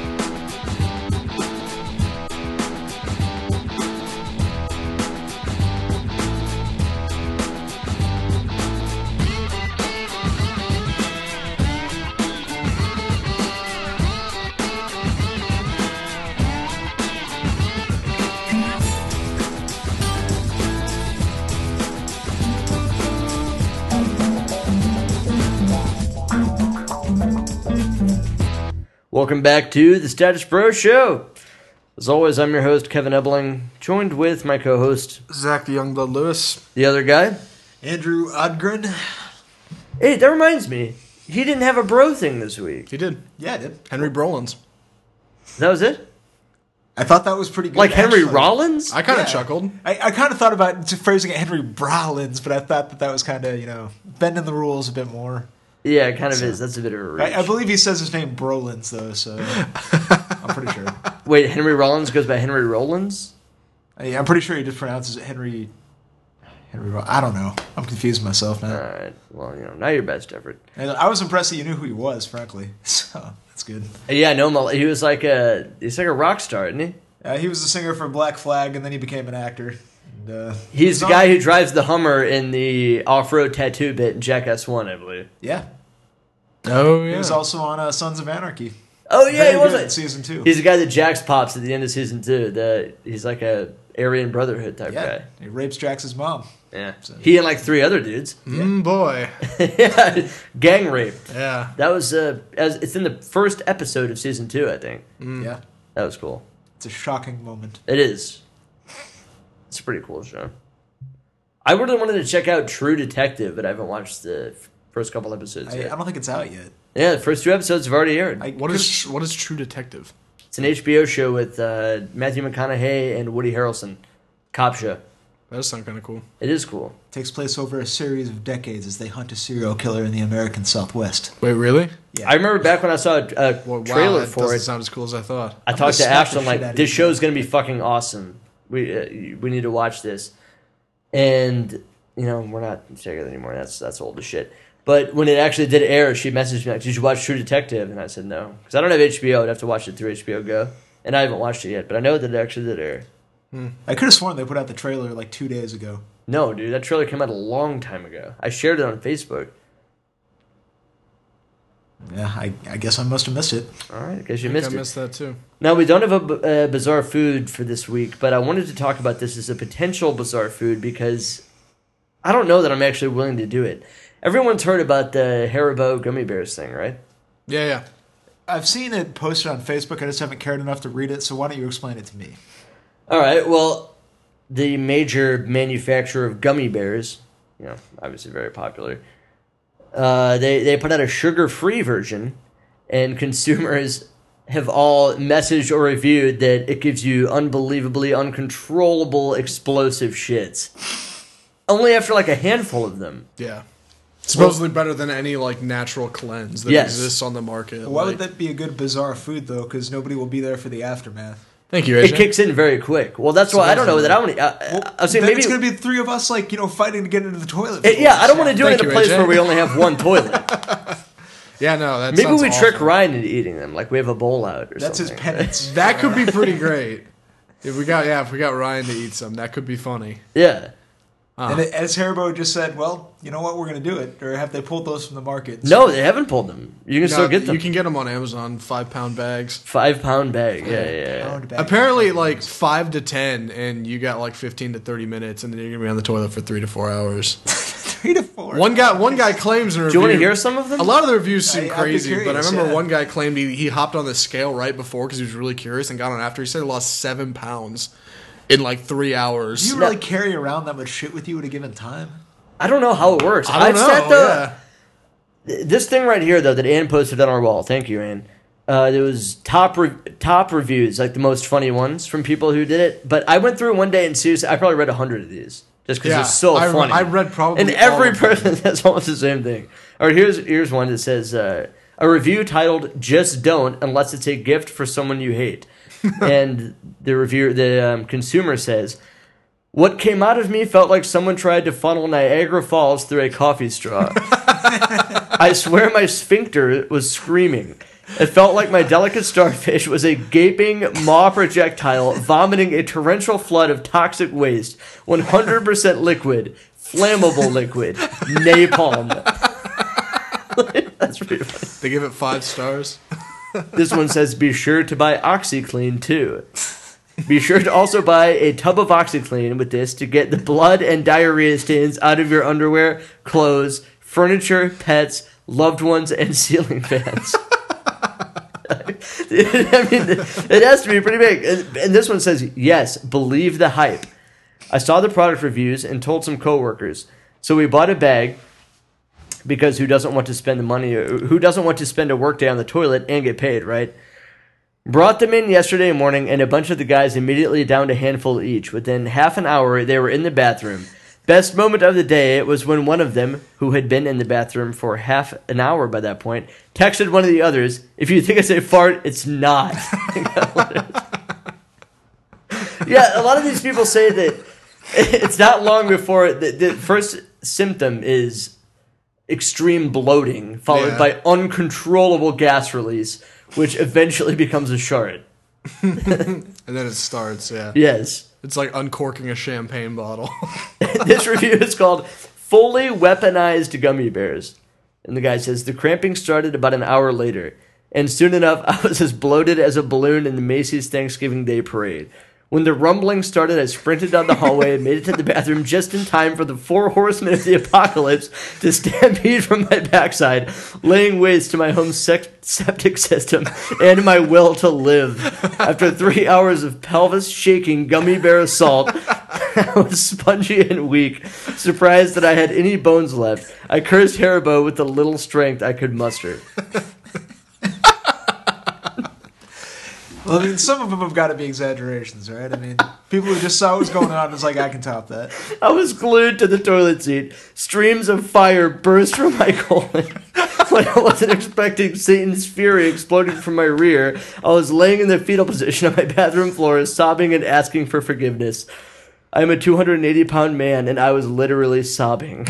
Welcome back to the Status Bro Show. As always, I'm your host, Kevin Ebling, joined with my co-host, Zach the Youngblood Lewis. the other guy. Andrew Odgren. Hey, that reminds me. He didn't have a bro thing this week. He did. Yeah, I did. Henry Brolins. That was it? I thought that was pretty good. Like Henry actually. Rollins? I kind of Yeah. chuckled. I, I kind of thought about phrasing it Henry Rollins, but I thought that that was kind of, you know, bending the rules a bit more. Yeah, it kind of is. That's a bit of a reach. I, I believe he says his name Brolins, though, so I'm pretty sure. Wait, Henry Rollins goes by Henry Rollins? I, I'm pretty sure he just pronounces it Henry. Henry. Roll- I don't know. I'm confusing myself now. All right. Well, you know, not your best effort. And I was impressed that you knew who he was, frankly. So that's good. Yeah, no, Mal- he was like a he's like a rock star, isn't he? Uh, he was the singer for Black Flag, and then he became an actor. And, uh, He's the on- guy who drives the Hummer in the off-road tattoo bit in Jackass one, I believe. Yeah. Oh, He yeah. was also on uh, Sons of Anarchy. Oh yeah, Very he was good in it. season two. He's the guy that Jax pops at the end of season two. The he's like a Aryan Brotherhood type yeah. guy. He rapes Jax's mom. Yeah, So- he and like three other dudes. Mm, boy. yeah, gang rape. Yeah. That was uh, as it's in the first episode of season two, I think. Yeah. That was cool. It's a shocking moment. It is. It's a pretty cool show. I really wanted to check out True Detective, but I haven't watched the f- first couple episodes I, yet. I don't think it's out yet. Yeah, the first two episodes have already aired. I, What is what is True Detective? It's an H B O show with uh, Matthew McConaughey and Woody Harrelson. Cop show. That does sound kind of cool. It is cool. takes place over a series of decades as they hunt a serial killer in the American Southwest. Wait, really? Yeah. I remember back when I saw a, a Well, wow, trailer that for doesn't it. sound as cool as I thought. I I'm talked to gonna slap the Ashton like, shit out of this you. show's gonna be fucking awesome. We uh, we need to watch this, and you know we're not together anymore. That's that's old as shit. But when it actually did air, she messaged me like, "Did you watch True Detective?" And I said no, because I don't have H B O. I'd have to watch it through H B O Go, and I haven't watched it yet. But I know that it actually did air. I could have sworn they put out the trailer like two days ago. No, dude, that trailer came out a long time ago. I shared it on Facebook. Yeah, I, I guess I must have missed it. All right, I guess you I think missed I it. missed that too. Now, we don't have a b- uh, bizarre food for this week, but I wanted to talk about this as a potential bizarre food because I don't know that I'm actually willing to do it. Everyone's heard about the Haribo gummy bears thing, right? Yeah, yeah. I've seen it posted on Facebook. I just haven't cared enough to read it, so why don't you explain it to me? All right, well, the major manufacturer of gummy bears, you know, obviously very popular, Uh, they they put out a sugar-free version, and consumers have all messaged or reviewed that it gives you unbelievably uncontrollable explosive shits. Only after like a handful of them. Yeah. Supposedly well, better than any like natural cleanse that yes. exists on the market. Why like, would that be a good bizarre food though? Because nobody will be there for the aftermath. Thank you, A J. It kicks in very quick. Well, that's why I don't know that I want to. Well, I was saying then maybe it's going to be three of us, like you know, fighting to get into the toilet. It, yeah, I don't want to do Thank it in you, a place A J. where we only have one toilet. Yeah, no, that maybe we awful. trick Ryan into eating them, like we have a bowl out or that's something. That's his penance. That could be pretty great. If we got yeah, if we got Ryan to eat some, that could be funny. Yeah. Uh-huh. And as Haribo just said, well, you know what, we're going to do it. Or have they pulled those from the market? No, they haven't pulled them. You can no, still get them. You can get them on Amazon, five pound bags. Five pound bag, yeah, yeah. yeah. Bag Apparently, like five to ten, and you got like fifteen to thirty minutes, and then you're gonna be on the toilet for three to four hours. three to four. One guy, one guy claims in a review. Do you want to hear some of them? A lot of the reviews seem I, crazy, curious, but I remember yeah. one guy claimed he, he hopped on the scale right before because he was really curious and got on after. He said he lost seven pounds. In like three hours. Do you really carry around that much shit with you at a given time? I don't know how it works. I don't I've know. Set the, yeah. This thing right here, though, that Ann posted on our wall. Thank you, Ann. Uh, there was top re- top reviews, like the most funny ones from people who did it. But I went through one day and seriously, I probably read a hundred of these just because yeah, they're so I, funny. I read probably and all every of them. person says almost the same thing. Or here's here's one that says uh, a review titled "Just Don't Unless It's a Gift for Someone You Hate," and the reviewer, the um, consumer says. What came out of me felt like someone tried to funnel Niagara Falls through a coffee straw. I swear my sphincter was screaming. It felt like my delicate starfish was a gaping maw projectile vomiting a torrential flood of toxic waste, one hundred percent liquid, flammable liquid, napalm. That's pretty funny. They give it five stars. This one says, be sure to buy OxyClean too. Be sure to also buy a tub of OxyClean with this to get the blood and diarrhea stains out of your underwear, clothes, furniture, pets, loved ones, and ceiling fans. I mean, it has to be pretty big. And, and this one says, yes, believe the hype. I saw the product reviews and told some coworkers. So we bought a bag because who doesn't want to spend the money, who doesn't want to spend a workday on the toilet and get paid, right? Brought them in yesterday morning, and a bunch of the guys immediately downed a handful each. Within half an hour, they were in the bathroom. Best moment of the day was when one of them, who had been in the bathroom for half an hour by that point, texted one of the others, if you think it's a fart, it's not. Yeah, a lot of these people say that it's not long before the, the first symptom is extreme bloating, followed yeah. by uncontrollable gas release, which eventually becomes a shard. And then it starts, yeah. Yes. It's like uncorking a champagne bottle. This review is called Fully Weaponized Gummy Bears. And the guy says, the cramping started about an hour later. And soon enough, I was as bloated as a balloon in the Macy's Thanksgiving Day Parade. When the rumbling started, I sprinted down the hallway and made it to the bathroom just in time for the four horsemen of the apocalypse to stampede from my backside, laying waste to my home sec- septic system and my will to live. After three hours of pelvis-shaking gummy bear assault, I was spongy and weak, surprised that I had any bones left. I cursed Haribo with the little strength I could muster. Well, I mean, some of them have got to be exaggerations, right? I mean, people who just saw what was going on is like, I can top that. I was glued to the toilet seat. Streams of fire burst from my colon. When I wasn't expecting Satan's fury exploding from my rear, I was laying in the fetal position on my bathroom floor, sobbing and asking for forgiveness. I am a two hundred eighty pound man, and I was literally sobbing.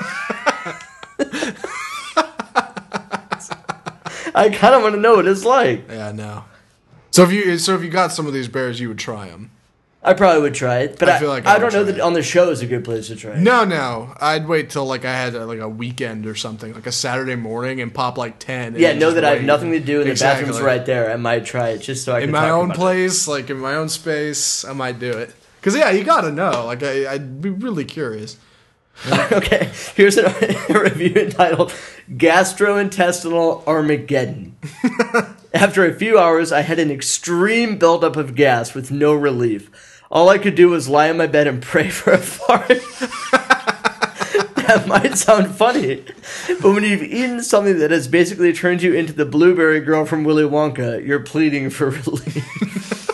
I kind of want to know what it's like. Yeah, no. So if you so if you got some of these bears, you would try them. I probably would try it, but I I, feel like I I don't would know try that it. on the show is a good place to try it. No, no. I'd wait till like I had uh, like a weekend or something, like a Saturday morning, and pop like ten. And Yeah, then know just that I have wait. nothing to do and Exactly. the bathroom's right there. I might try it just so I in can my talk own about place, like in my own space. I might do it because yeah, you gotta know. Like I, I'd be really curious. it. Okay, here's a, a review entitled Gastrointestinal Armageddon. After a few hours, I had an extreme buildup of gas with no relief. All I could do was lie on my bed and pray for a fart. That might sound funny, but when you've eaten something that has basically turned you into the blueberry girl from Willy Wonka, you're pleading for relief.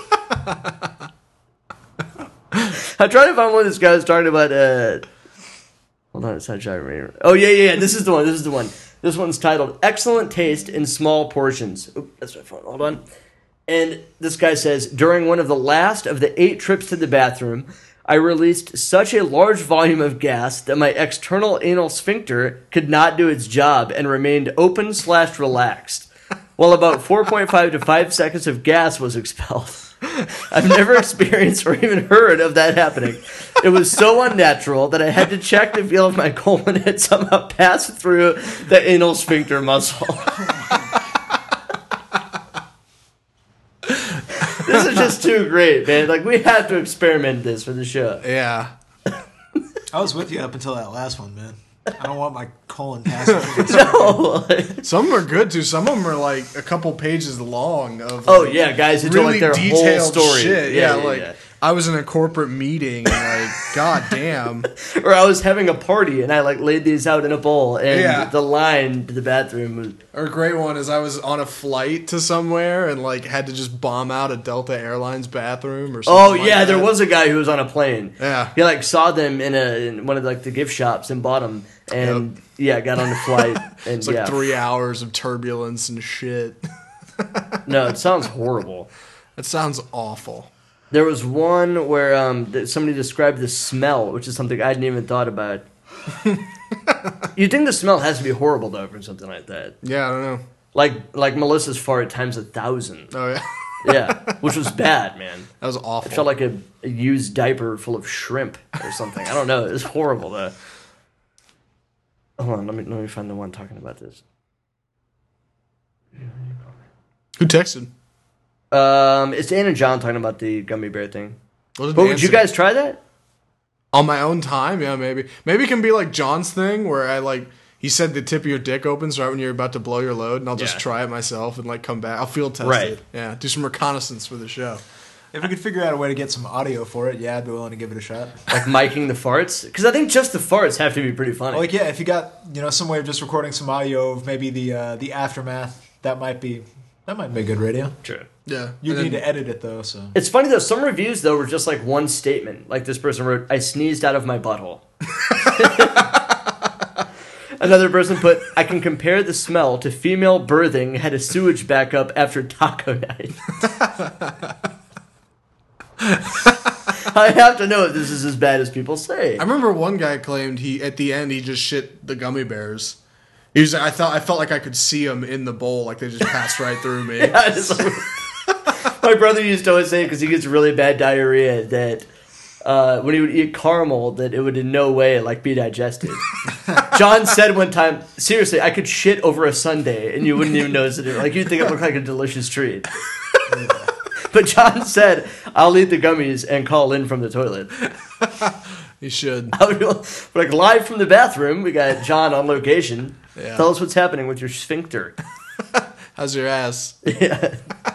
I'm trying to find one of these guys talking about, uh, hold on, it's not gyrating. Oh, yeah, yeah, yeah, this is the one, this is the one. This one's titled, Excellent Taste in Small Portions. Oop, that's my phone, hold on. And this guy says, during one of the last of the eight trips to the bathroom, I released such a large volume of gas that my external anal sphincter could not do its job and remained open slash relaxed, while about four point five to five seconds of gas was expelled. I've never experienced or even heard of that happening. It was so unnatural that I had to check to feel if my colon had somehow passed through the anal sphincter muscle. This is just too great, man. Like, we have to experiment this for the show. Yeah. I was with you up until that last one, man. I don't want my colon passing through. No. Some of them are good too. Some of them are like a couple pages long of. Oh like, yeah, guys who tell really like their whole detailed story. shit. Yeah, Yeah, yeah, like yeah. I was in a corporate meeting and like, god damn. Or I was having a party and I like laid these out in a bowl, and Yeah. the line to the bathroom was. Or a great one is I was on a flight to somewhere and like had to just bomb out a Delta Airlines bathroom or something. Oh like yeah, that. there was a guy who was on a plane. Yeah. He like saw them in a in one of like the gift shops and bought them, and Yep. yeah, got on the flight and It's like yeah. three hours of turbulence and shit. No, it sounds horrible. That sounds awful. There was one where um, that somebody described the smell, which is something I hadn't even thought about. You'd think the smell has to be horrible though for something like that. Yeah, I don't know. Like like Melissa's fart times a thousand. Oh yeah. Yeah, which was bad, man. That was awful. It felt like a, a used diaper full of shrimp or something. I don't know. It was horrible though. Hold on, let me let me find the one talking about this. Who texted? Um, it's Dan and John talking about the gummy bear thing. What did But Dan would you say? guys try that? On my own time? Yeah, maybe. Maybe it can be like John's thing where I like he said the tip of your dick opens right when you're about to blow your load, and I'll just Yeah. try it myself and like come back. I'll field test Right. it. Yeah, do some reconnaissance for the show. If we could figure out a way to get some audio for it, yeah, I'd be willing to give it a shot. Like miking the farts? Because I think just the farts have to be pretty funny. Like, yeah, if you got, you know, some way of just recording some audio of maybe the uh, the aftermath, that might be that might be good radio. True. Yeah. You and need then- to edit it though, so. It's funny though, some reviews though were just like one statement. Like this person wrote, I sneezed out of my butthole. Another person put, I can compare the smell to female birthing had a sewage backup after taco night. I have to know if this is as bad as people say. I remember one guy claimed he at the end he just shit the gummy bears. He was, I thought I felt like I could see them in the bowl, like they just passed right through me. I just- my brother used to always say, because he gets really bad diarrhea, that uh, when he would eat caramel, that it would in no way like be digested. John said one time, seriously, I could shit over a sundae and you wouldn't even notice it. Like you'd think it looked like a delicious treat. But John said, I'll eat the gummies and call in from the toilet. You should. We're like live from the bathroom. We got John on location. Yeah. Tell us what's happening with your sphincter. How's your ass? Yeah.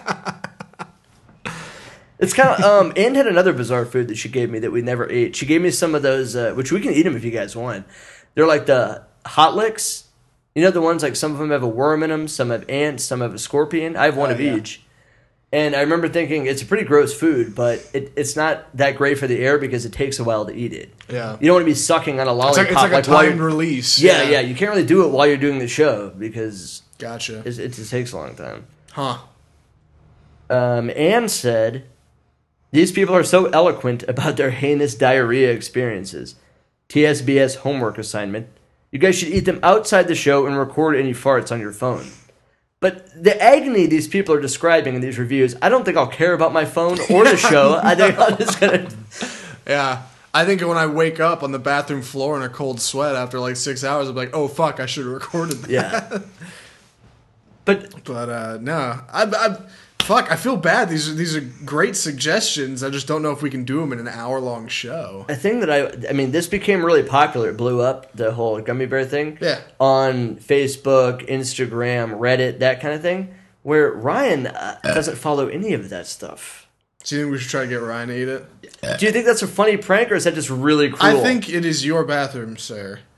It's kind of, um, Ann had another bizarre food that she gave me that we never ate. She gave me some of those, uh, which we can eat them if you guys want. They're like the hot licks. You know the ones like some of them have a worm in them, some have ants, some have a scorpion. I have one Oh, of yeah. each. And I remember thinking it's a pretty gross food, but it, it's not that great for the air because it takes a while to eat it. Yeah. You don't want to be sucking on a It's lollipop. like, it's like a while timed you're- release. Yeah, yeah, You can't really do it while you're doing the show because Gotcha. it, it just takes a long time. Huh. Um, Anne said, these people are so eloquent about their heinous diarrhea experiences. T S B S homework assignment. You guys should eat them outside the show and record any farts on your phone. But the agony these people are describing in these reviews, I don't think I'll care about my phone or the show. I think I'm just going to... Yeah. I think when I wake up on the bathroom floor in a cold sweat after like six hours, I'm like, oh, fuck, I should have recorded that. Yeah. But But, uh, no. I, I, fuck, I feel bad. These are, these are great suggestions. I just don't know if we can do them in an hour-long show. a thing that I... I mean, this became really popular. It blew up, the whole gummy bear thing. Yeah. On Facebook, Instagram, Reddit, that kind of thing. Where Ryan uh, doesn't follow any of that stuff. Do you think we should try to get Ryan to eat it? Do you think that's a funny prank, or is that just really cruel? I think it is your bathroom, sir.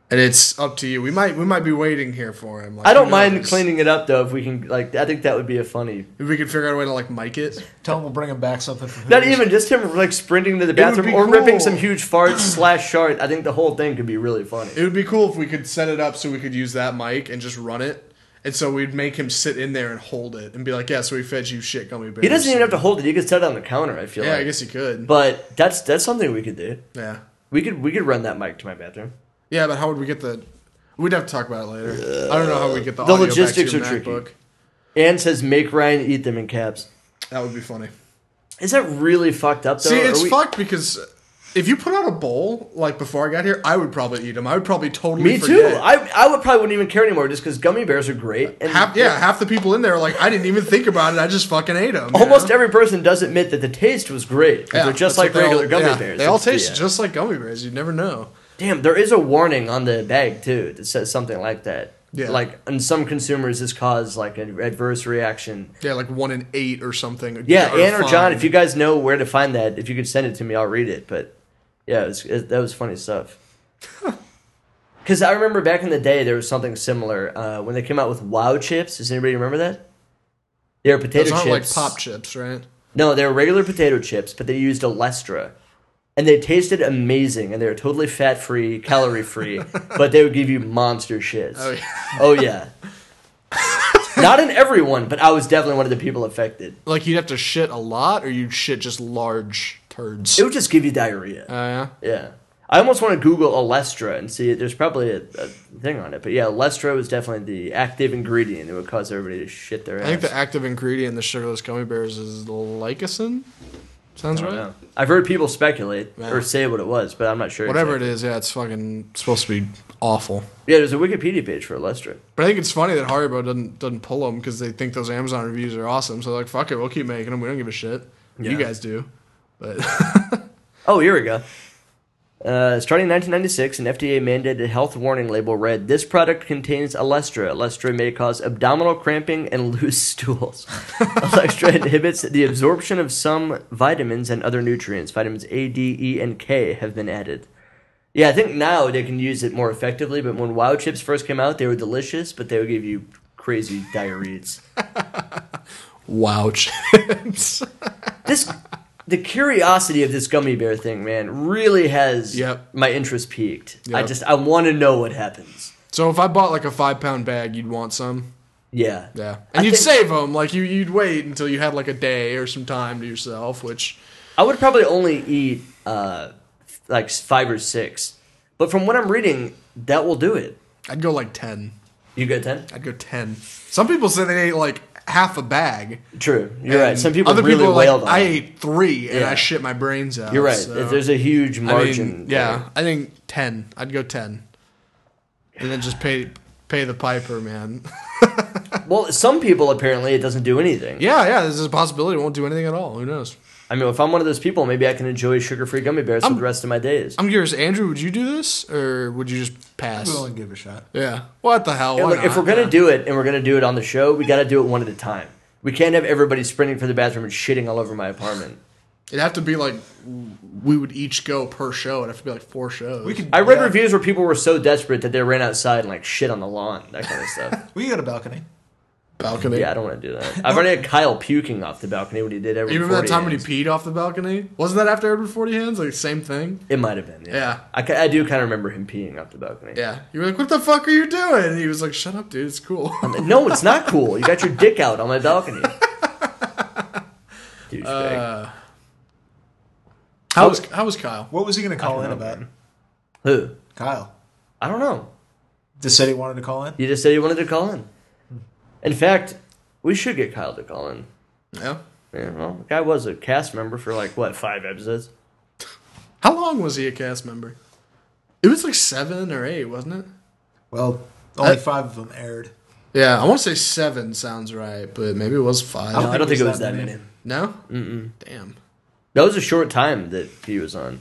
And it's up to you. We might we might be waiting here for him. Like, I don't who mind knows? cleaning it up though if we can. Like, I think that would be a funny. If we could figure out a way to like mic it. Tell him we'll bring him back something from Not Hooters. even just him like sprinting to the would bathroom be or cool. ripping some huge fart slash shart. I think the whole thing could be really funny. It would be cool if we could set it up so we could use that mic and just run it. And so we'd make him sit in there and hold it and be like, yeah, so we fed you shit gummy bears. He doesn't even have to hold it. He could set it on the counter. I feel Yeah, like. I guess he could. But that's that's something we could do. Yeah. We could we could run that mic to my bathroom. Yeah, but how would we get the... We'd have to talk about it later. I don't know how we get the, The audio logistics back to are your tricky. MacBook. Ann says, "Make Ryan eat them in caps." That would be funny. Is that really fucked up though? See, Are it's we- fucked because if you put out a bowl, like before I got here, I would probably eat them. I would probably totally Me too. forget. I I would probably wouldn't even care anymore just because gummy bears are great. And Half, yeah, half the people in there are like, I didn't even think about it. I just fucking ate them. almost every person does admit that the taste was great. Yeah, They're just that's like what they regular all- gummy yeah, bears. They all It's- taste yeah. just like gummy bears. You'd never know. Damn, there is a warning on the bag too that says something like that. Yeah. Like, in some consumers, this caused like an adverse reaction. Yeah, like one in eight or something. Yeah, are Ann or John, fine. if you guys know where to find that, if you could send it to me, I'll read it. But yeah, it was, it, that was funny stuff. Because I remember back in the day, there was something similar uh, when they came out with Wow Chips. Does anybody remember that? They were potato Those aren't chips. like pop chips, right? No, they were regular potato chips, but they used Alestra. And they tasted amazing, and they were totally fat-free, calorie-free, but they would give you monster shits. Oh, yeah. Oh, yeah. Not in everyone, but I was definitely one of the people affected. Like you'd have to shit a lot, or you'd shit just large turds. It would just give you diarrhea. Oh yeah. Yeah. I almost want to Google Alestra and see it. There's probably a, a thing on it. But yeah, Alestra was definitely the active ingredient that would cause everybody to shit their ass. I think the active ingredient in the sugarless gummy bears is lycocin. Sounds I don't right. know. I've heard people speculate Yeah. or say what it was, but I'm not sure. Whatever exactly. it is, yeah, it's fucking supposed to be awful. Yeah, there's a Wikipedia page for Alestra. But I think it's funny that Haribo doesn't doesn't pull them because they think those Amazon reviews are awesome. So they're like, fuck it, we'll keep making them. We don't give a shit. You Yeah. guys do, but Oh, here we go. Uh, starting in nineteen ninety-six, an F D A mandated health warning label read, "This product contains Alestra. Alestra may cause abdominal cramping and loose stools. Alestra inhibits the absorption of some vitamins and other nutrients. Vitamins A, D, E, and K have been added." Yeah, I think now they can use it more effectively, but when Wow Chips first came out, they were delicious, but they would give you crazy diarrheas. wow, chips. This... The curiosity of this gummy bear thing, man, really has Yep. my interest peaked. I Yep. just, I want to know what happens. So if I bought like a five pound bag, you'd want some. Yeah. Yeah, I and you'd think- save them. Like you, you'd wait until you had like a day or some time to yourself. Which I would probably only eat uh, like five or six. But from what I'm reading, that will do it. I'd go like ten. You good ten? I'd go ten. Some people say they ate like half a bag. True. You're and right. Some people other really people are wailed like, on I it. ate three and Yeah. I shit my brains out. You're right. so- There's a huge I margin. mean, yeah, I think ten. I'd go ten, and then just pay pay the piper, man. there. Well, some people apparently it doesn't do anything. Yeah, yeah. There's a possibility it won't do anything at all. Who knows? I mean, if I'm one of those people, maybe I can enjoy sugar-free gummy bears for I'm- the rest of my days. I'm curious, Andrew. Would you do this, or would you just pass? We'll give it a shot. Yeah. What the hell? And Why look, if not? we're gonna Yeah. do it and we're gonna do it on the show, we got to do it one at a time. We can't have everybody sprinting for the bathroom and shitting all over my apartment. It'd have to be like we would each go per show. It'd have to be like four shows. We could. I read yeah, reviews where people were so desperate that they ran outside and like shit on the lawn, that kind of stuff. We got a balcony. balcony. Yeah, I don't want to do that. I've already had Kyle puking off the balcony when he did every. You remember that forty time when he hands. peed off the balcony? Wasn't that after every forty hands? Like same thing. It might have been. Yeah, Yeah. I, ca- I do kind of remember him peeing off the balcony. Yeah. You were like, "What the fuck are you doing?" And he was like, "Shut up, dude. It's cool." I'm like, no, it's not cool. You got your dick out on my balcony. Douchebag. Uh, how was how was Kyle? What was he going to call in know, about? man. Who? Kyle. I don't know. Just said he wanted to call in. You just said you wanted to call in. In fact, we should get Kyle to call in. Yeah. Yeah, well, the guy was a cast member for like what, five episodes? How long was he a cast member? It was like seven or eight, wasn't it? Well, only I- five of them aired. Yeah, I want to say seven sounds right, but maybe it was five. No, don't I don't think think it it was was that that many. many. No? Mm-mm. Damn. That was a short time that he was on.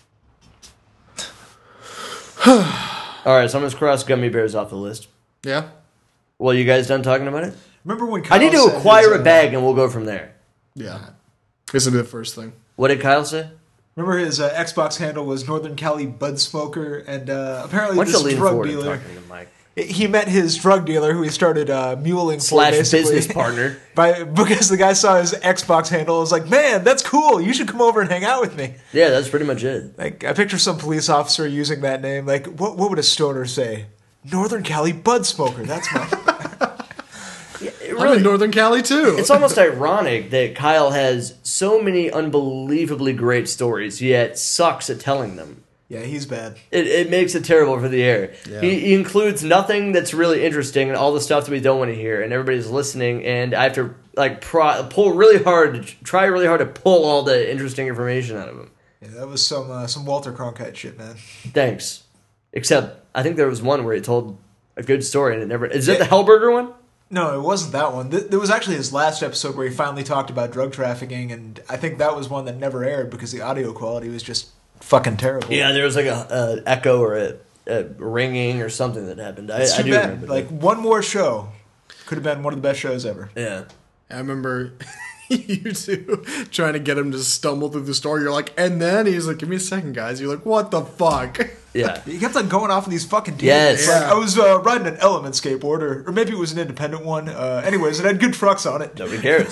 All right, so I'm gonna cross gummy bears off the list. Yeah. Well, you guys done talking about it? Remember when Kyle I need to said acquire his, a uh, bag, and we'll go from there. Yeah. This will be the first thing. What did Kyle say? Remember his uh, Xbox handle was Northern Cali Bud Smoker, and uh, apparently Why don't you this lean drug forward and dealer. talking to the mic? He met his drug dealer, who he started uh, muling Slash for, basically. business partner. By, because the guy saw his Xbox handle and was like, man, that's cool. You should come over and hang out with me. Yeah, that's pretty much it. Like, I picture some police officer using that name. Like, what what would a stoner say? Northern Cali Bud Smoker. That's my... Yeah, it I'm really, in Northern Cali too. it's almost ironic that Kyle has so many unbelievably great stories, yet sucks at telling them. Yeah, he's bad. It, it makes it terrible for the air. Yeah. He, he includes nothing that's really interesting and all the stuff that we don't want to hear, and everybody's listening, and I have to like pro- pull really hard, to try really hard to pull all the interesting information out of him. Yeah, that was some uh, some Walter Cronkite shit, man. Thanks. Except, I think there was one where he told a good story, and it never... Is that the Hellburger one? No, it wasn't that one. Th- there was actually his last episode where he finally talked about drug trafficking, and I think that was one that never aired because the audio quality was just fucking terrible. Yeah, there was like a, a echo or a, a ringing or something that happened. I, It's I too do bad. remember Like, that. one more show could have been one of the best shows ever. Yeah. I remember you two trying to get him to stumble through the story. You're like, and then he's like, give me a second, guys. You're like, what the fuck? Yeah. He kept on going off on these fucking Yes. tangents. Like, Yeah. I was uh, riding an Element skateboard, or, or maybe it was an independent one. Uh, anyways, it had good trucks on it. Nobody cares.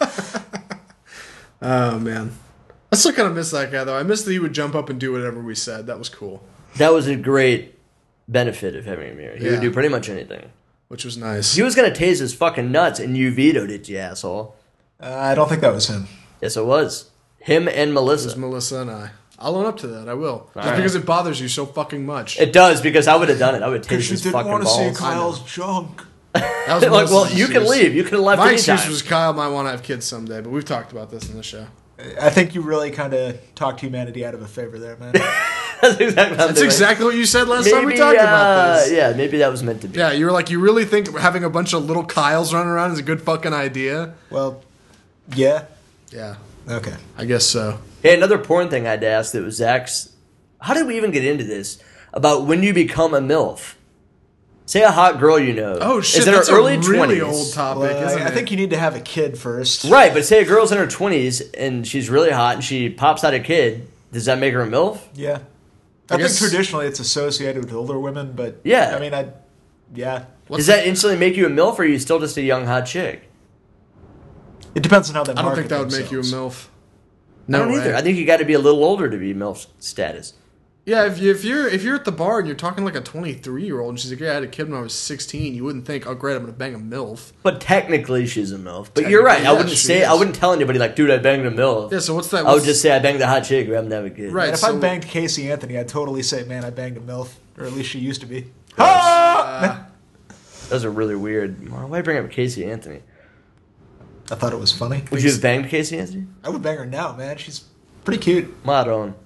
Oh, man. I still kind of miss that guy, though. I miss that he would jump up and do whatever we said. That was cool. That was a great benefit of having him here. He Yeah. would do pretty much anything. Which was nice. He was going to tase his fucking nuts, and you vetoed it, you asshole. Uh, I don't think that was him. Yes, it was. Him and It Melissa. was Melissa and I. I'll own up to that. I will. Just right. because it bothers you so fucking much. It does, because I would have done it. I would tase Because you his didn't fucking want to see balls. Kyle's junk. That was like, well, Melissa's you can excuse. leave. You could have left My anytime. excuse was Kyle might want to have kids someday, but we've talked about this in the show. I think you really kind of talked humanity out of a favor there, man. That's exactly what I'm That's doing. exactly what you said last Maybe, time we talked uh, about this. Yeah, maybe that was meant to be. Yeah, you were like, you really think having a bunch of little Kyles running around is a good fucking idea? Well, yeah. Yeah, Okay. I guess so. Hey, another porn thing I'd ask that was Zach's. How did we even get into this? About when you become a MILF. Say a hot girl you know. Oh shit, is in that's her early a really twenties. old topic, Well, isn't I, I it? think you need to have a kid first. Right, but say a girl's in her twenties and she's really hot and she pops out a kid. Does that make her a MILF? Yeah. I I, think guess- traditionally it's associated with older women, but Yeah. I mean, I, yeah. What's Does that instantly make you a MILF, or are you still just a young hot chick? It depends on how they I don't market think that would make you a themselves. MILF. I don't way. either. I think you got to be a little older to be MILF status. Yeah, if, you, if you're if you're at the bar and you're talking like a twenty-three year old and she's like, yeah, I had a kid when I was sixteen, you wouldn't think, oh great, I'm gonna bang a MILF. But technically, she's a MILF. But you're right. Technically, I yeah, wouldn't she say. is. I wouldn't tell anybody like, dude, I banged a MILF. Yeah, so what's that? I would what's- just say I banged a hot chick who happened to have a kid. Right. And if so- I banged Casey Anthony, I'd totally say, man, I banged a MILF. Or at least she used to be. Uh, Those are really weird. Why bring up Casey Anthony? I thought it was funny. Would you have banged Casey Anthony? I would bang her now, man. She's pretty cute. Maron.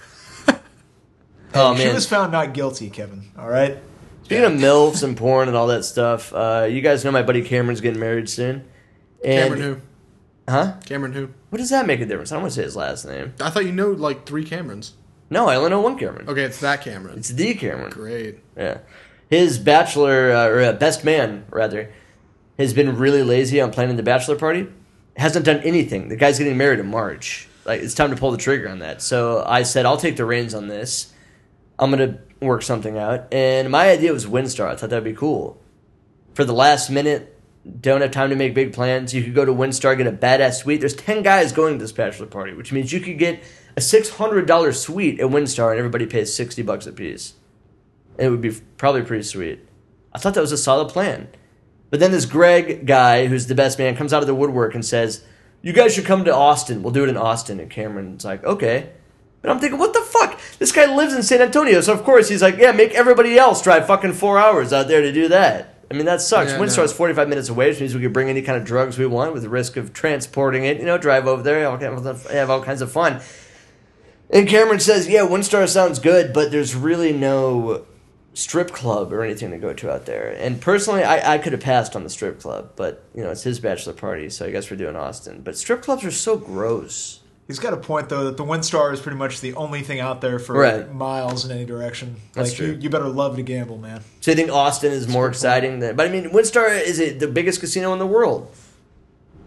Oh She man. was found not guilty, Kevin. All right? Speaking of MILFs and porn and all that stuff, uh, you guys know my buddy Cameron's getting married soon. And, Cameron who? Huh? Cameron who? What does that make a difference? I don't want to say his last name. I thought you know like three Camerons. No, I only know one Cameron. Okay, it's that Cameron. It's the Cameron. Great. Yeah. His bachelor, uh, or uh, best man, rather, has been really lazy on planning the bachelor party. Hasn't done anything. The guy's getting married in March. Like, it's time to pull the trigger on that. So I said, I'll take the reins on this. I'm going to work something out. And my idea was Windstar. I thought that'd be cool. For the last minute, don't have time to make big plans, you could go to Windstar, get a badass suite. There's ten guys going to this bachelor party, which means you could get a six hundred dollars suite at Windstar and everybody pays sixty bucks a piece. And it would be probably pretty sweet. I thought that was a solid plan. But then this Greg guy, who's the best man, comes out of the woodwork and says, you guys should come to Austin. We'll do it in Austin. And Cameron's like, okay. But I'm thinking, what the fuck? This guy lives in San Antonio, so of course he's like, yeah, make everybody else drive fucking four hours out there to do that. I mean, that sucks. Yeah, Windstar no. is forty-five minutes away, which means we could bring any kind of drugs we want with the risk of transporting it. You know, drive over there, all kinds of- have all kinds of fun. And Cameron says, yeah, Windstar sounds good, but there's really no strip club or anything to go to out there. And personally, I, I could have passed on the strip club, but, you know, it's his bachelor party, so I guess we're doing Austin. But strip clubs are so gross. He's got a point, though, that the Windstar is pretty much the only thing out there for Right. miles in any direction. That's like, true. You, you better love to gamble, man. So you think Austin is more exciting than... But, I mean, Windstar is it the biggest casino in the world.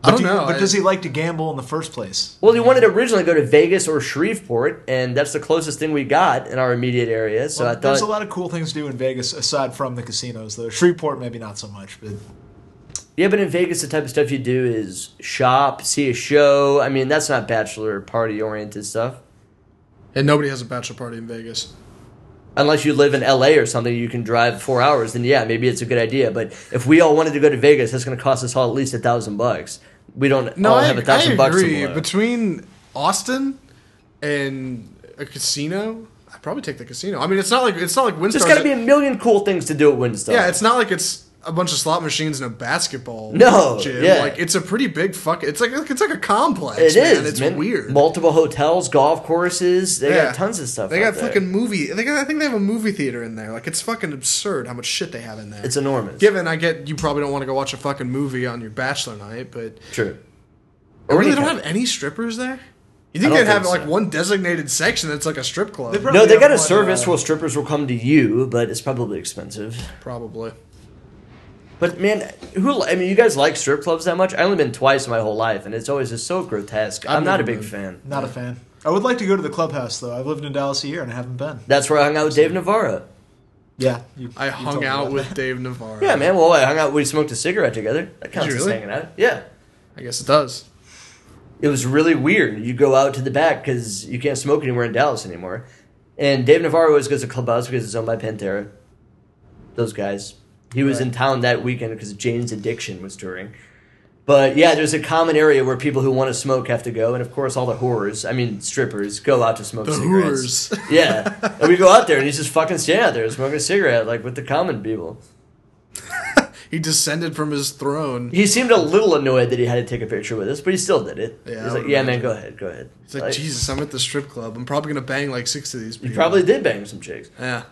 I don't do you- know. But I- does he like to gamble in the first place? Well, he wanted to originally go to Vegas or Shreveport, and that's the closest thing we got in our immediate area. So Well, I there's a thought, lot of cool things to do in Vegas aside from the casinos, though. Shreveport, maybe not so much, but yeah, but in Vegas, the type of stuff you do is shop, see a show. I mean, that's not bachelor party oriented stuff. And nobody has a bachelor party in Vegas. Unless you live in L A or something, you can drive four hours. Then yeah, maybe it's a good idea. But if we all wanted to go to Vegas, that's going to cost us all at least a thousand bucks. We don't No, all I, have a I thousand bucks. to agree. blow. Between Austin and a casino, I'd probably take the casino. I mean, it's not like it's not like Windstar. There's got to be a million cool things to do at Windstar. Yeah, it's not like it's a bunch of slot machines and a basketball No, gym. yeah. Like it's a pretty big fuck. It's like it's like a complex. It man. is, It's man. weird. Multiple hotels, golf courses. They Yeah. got tons of stuff. They out got there. fucking movie. They got, I think they have a movie theater in there. Like it's fucking absurd how much shit they have in there. It's enormous. Given I get you probably don't want to go watch a fucking movie on your bachelor night, but True. they really any don't kind. have any strippers there. You I think don't they'd have think like so. one designated section that's like a strip club? They probably No, they have got a one, service uh, where strippers will come to you, but it's probably expensive. Probably. But man, who? I mean, you guys like strip clubs that much? I only been twice in my whole life, and it's always just so grotesque. I've I'm not a never big been. fan. not a fan. I would like to go to the clubhouse, though. I've lived in Dallas a year and I haven't been. That's where I hung out with Dave Navarro. Yeah. You, I you told hung me out about with that. Dave Navarro. Yeah, man. Well, I hung out. We smoked a cigarette together. That counts you as really? hanging out. Yeah. I guess it does. It was really weird. You go out to the back because you can't smoke anywhere in Dallas anymore. And Dave Navarro always goes to Clubhouse because it's owned by Pantera. Those guys. He was Right. in town that weekend because Jane's Addiction was touring. But yeah, there's a common area where people who want to smoke have to go. And of course, all the whores, I mean strippers, go out to smoke The cigarettes. whores. Yeah. And we go out there and he's just fucking standing out there smoking a cigarette like with the common people. He descended from his throne. He seemed a little annoyed that he had to take a picture with us, but he still did it. Yeah, I He's would like, yeah, man, imagine. go ahead, go ahead. He's like, Jesus, I'm at the strip club. I'm probably gonna bang like six of these people. You probably did bang some chicks. Yeah.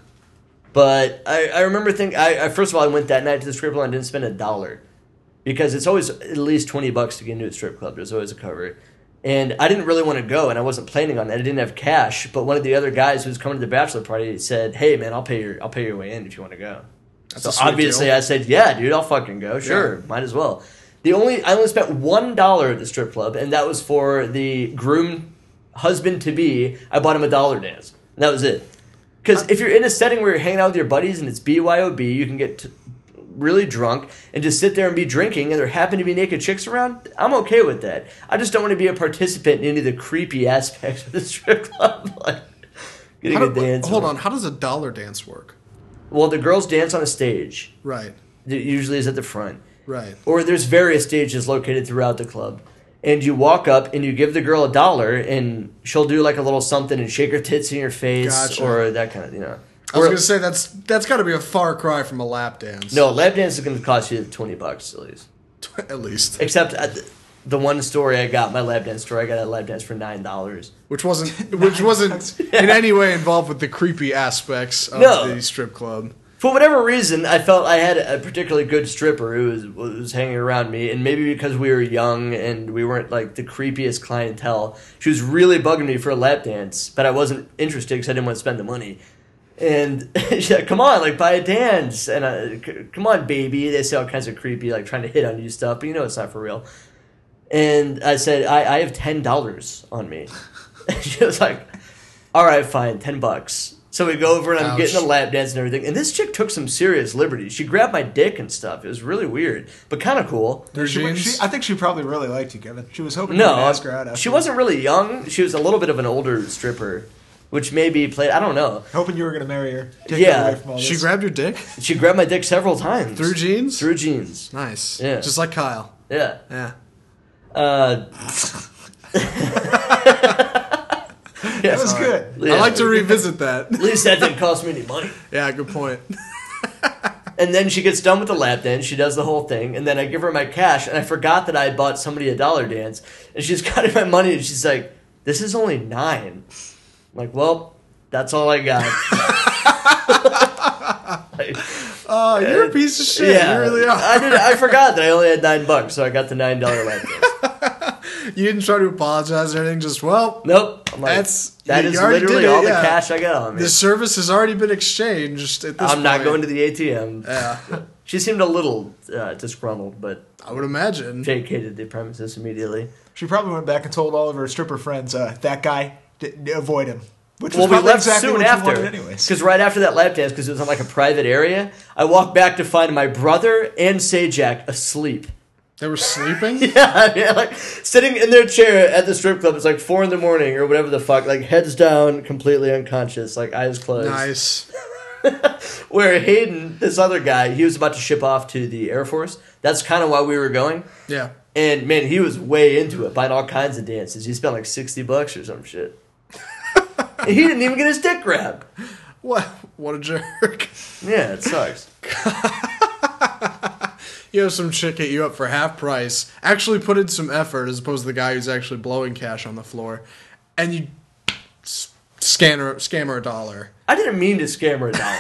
But I, I remember thinking, I, I first of all, I went that night to the strip club and didn't spend a dollar. Because it's always at least twenty bucks to get into a strip club. There's always a cover. And I didn't really want to go, and I wasn't planning on that. I didn't have cash. But one of the other guys who was coming to the bachelor party said, hey, man, I'll pay your, I'll pay your way in if you want to go. That's So a sweet obviously deal. I said, yeah, dude, I'll fucking go. Sure, Yeah. might as well. The only I only spent one dollar at the strip club, and that was for the groom husband to be. I bought him a dollar dance, and that was it. Because if you're in a setting where you're hanging out with your buddies and it's B Y O B, you can get t- really drunk and just sit there and be drinking, and there happen to be naked chicks around. I'm okay with that. I just don't want to be a participant in any of the creepy aspects of the strip club, like getting How a do- dance. hold on. How does a dollar dance work? Well, the girls dance on a stage. Right. It usually is at the front. Right. Or there's various stages located throughout the club. And you walk up and you give the girl a dollar and she'll do like a little something and shake her tits in your face Gotcha. or that kind of, you know. I was Or- gonna say that's that's got to be a far cry from a lap dance. no, lap dance is going to cost you twenty bucks at least. at least, Except at the, the one story I got, my lap dance story, I got a lap dance for nine dollars. which wasn't which wasn't in any way involved with the creepy aspects of No. the strip club. For whatever reason, I felt I had a particularly good stripper who was, was hanging around me, and maybe because we were young and we weren't like the creepiest clientele, she was really bugging me for a lap dance, but I wasn't interested because I didn't want to spend the money. And she's like, "Come on, like buy a dance," and I, c- "Come on, baby." They say all kinds of creepy, like trying to hit on you stuff, but you know it's not for real. And I said, "I, I have ten dollars on me." And she was like, "All right, fine, ten bucks." So we go over and I'm Ouch. getting a lap dance and everything. And this chick took some serious liberties. She grabbed my dick and stuff. It was really weird, but kind of cool. Their She, jeans. she, I think she probably really liked you, Kevin. She was hoping No, you would ask her out. she afterwards. wasn't really young. She was a little bit of an older stripper, which maybe played. I don't know. Hoping you were going to marry her. Take Yeah. her away from all she this. grabbed your dick She grabbed my dick several times through jeans. Through jeans. Nice. Yeah. Just like Kyle. Yeah. Yeah. Uh, That was good. yeah. I like to revisit that. At least that didn't cost me any money. Yeah. Good point. And then she gets done with the lap dance. She does the whole thing. And then I give her my cash. And I forgot that I had bought somebody a dollar dance. And she's got my money. And she's like, "This is only nine." I'm like, "Well, that's all I got." Like, Oh, you're a piece of shit. yeah. You really are. I, did, I forgot that I only had nine bucks. So I got the nine dollar lap dance. You didn't try to apologize or anything. Just well, Nope. I'm like, That's- that you- is you already literally did it, all the yeah. cash I got on me. the service has already been exchanged. At this I'm not point. going to the A T M. Yeah. She seemed a little uh, disgruntled, but I would imagine. vacated the premises immediately. She probably went back and told all of her stripper friends, uh, that guy, d- d- avoid him. Which Well, was we probably left exactly soon what you after. wanted anyways. Because right after that lap dance, because it was on like a private area, I walked back to find my brother and Sajak asleep. They were sleeping? Yeah, yeah, like sitting in their chair at the strip club. It's like four in the morning or whatever the fuck, like heads down, completely unconscious, like eyes closed. Nice. Where Hayden, this other guy, he was about to ship off to the Air Force. That's kind of why we were going. Yeah. And man, he was way into it, buying all kinds of dances. He spent like sixty bucks or some shit. And he didn't even get his dick grabbed. What? What a jerk. Yeah, it sucks. You have some chick hit you up for half price, actually put in some effort as opposed to the guy who's actually blowing cash on the floor, and you s- scan her, scam her a dollar. I didn't mean to scam her a dollar.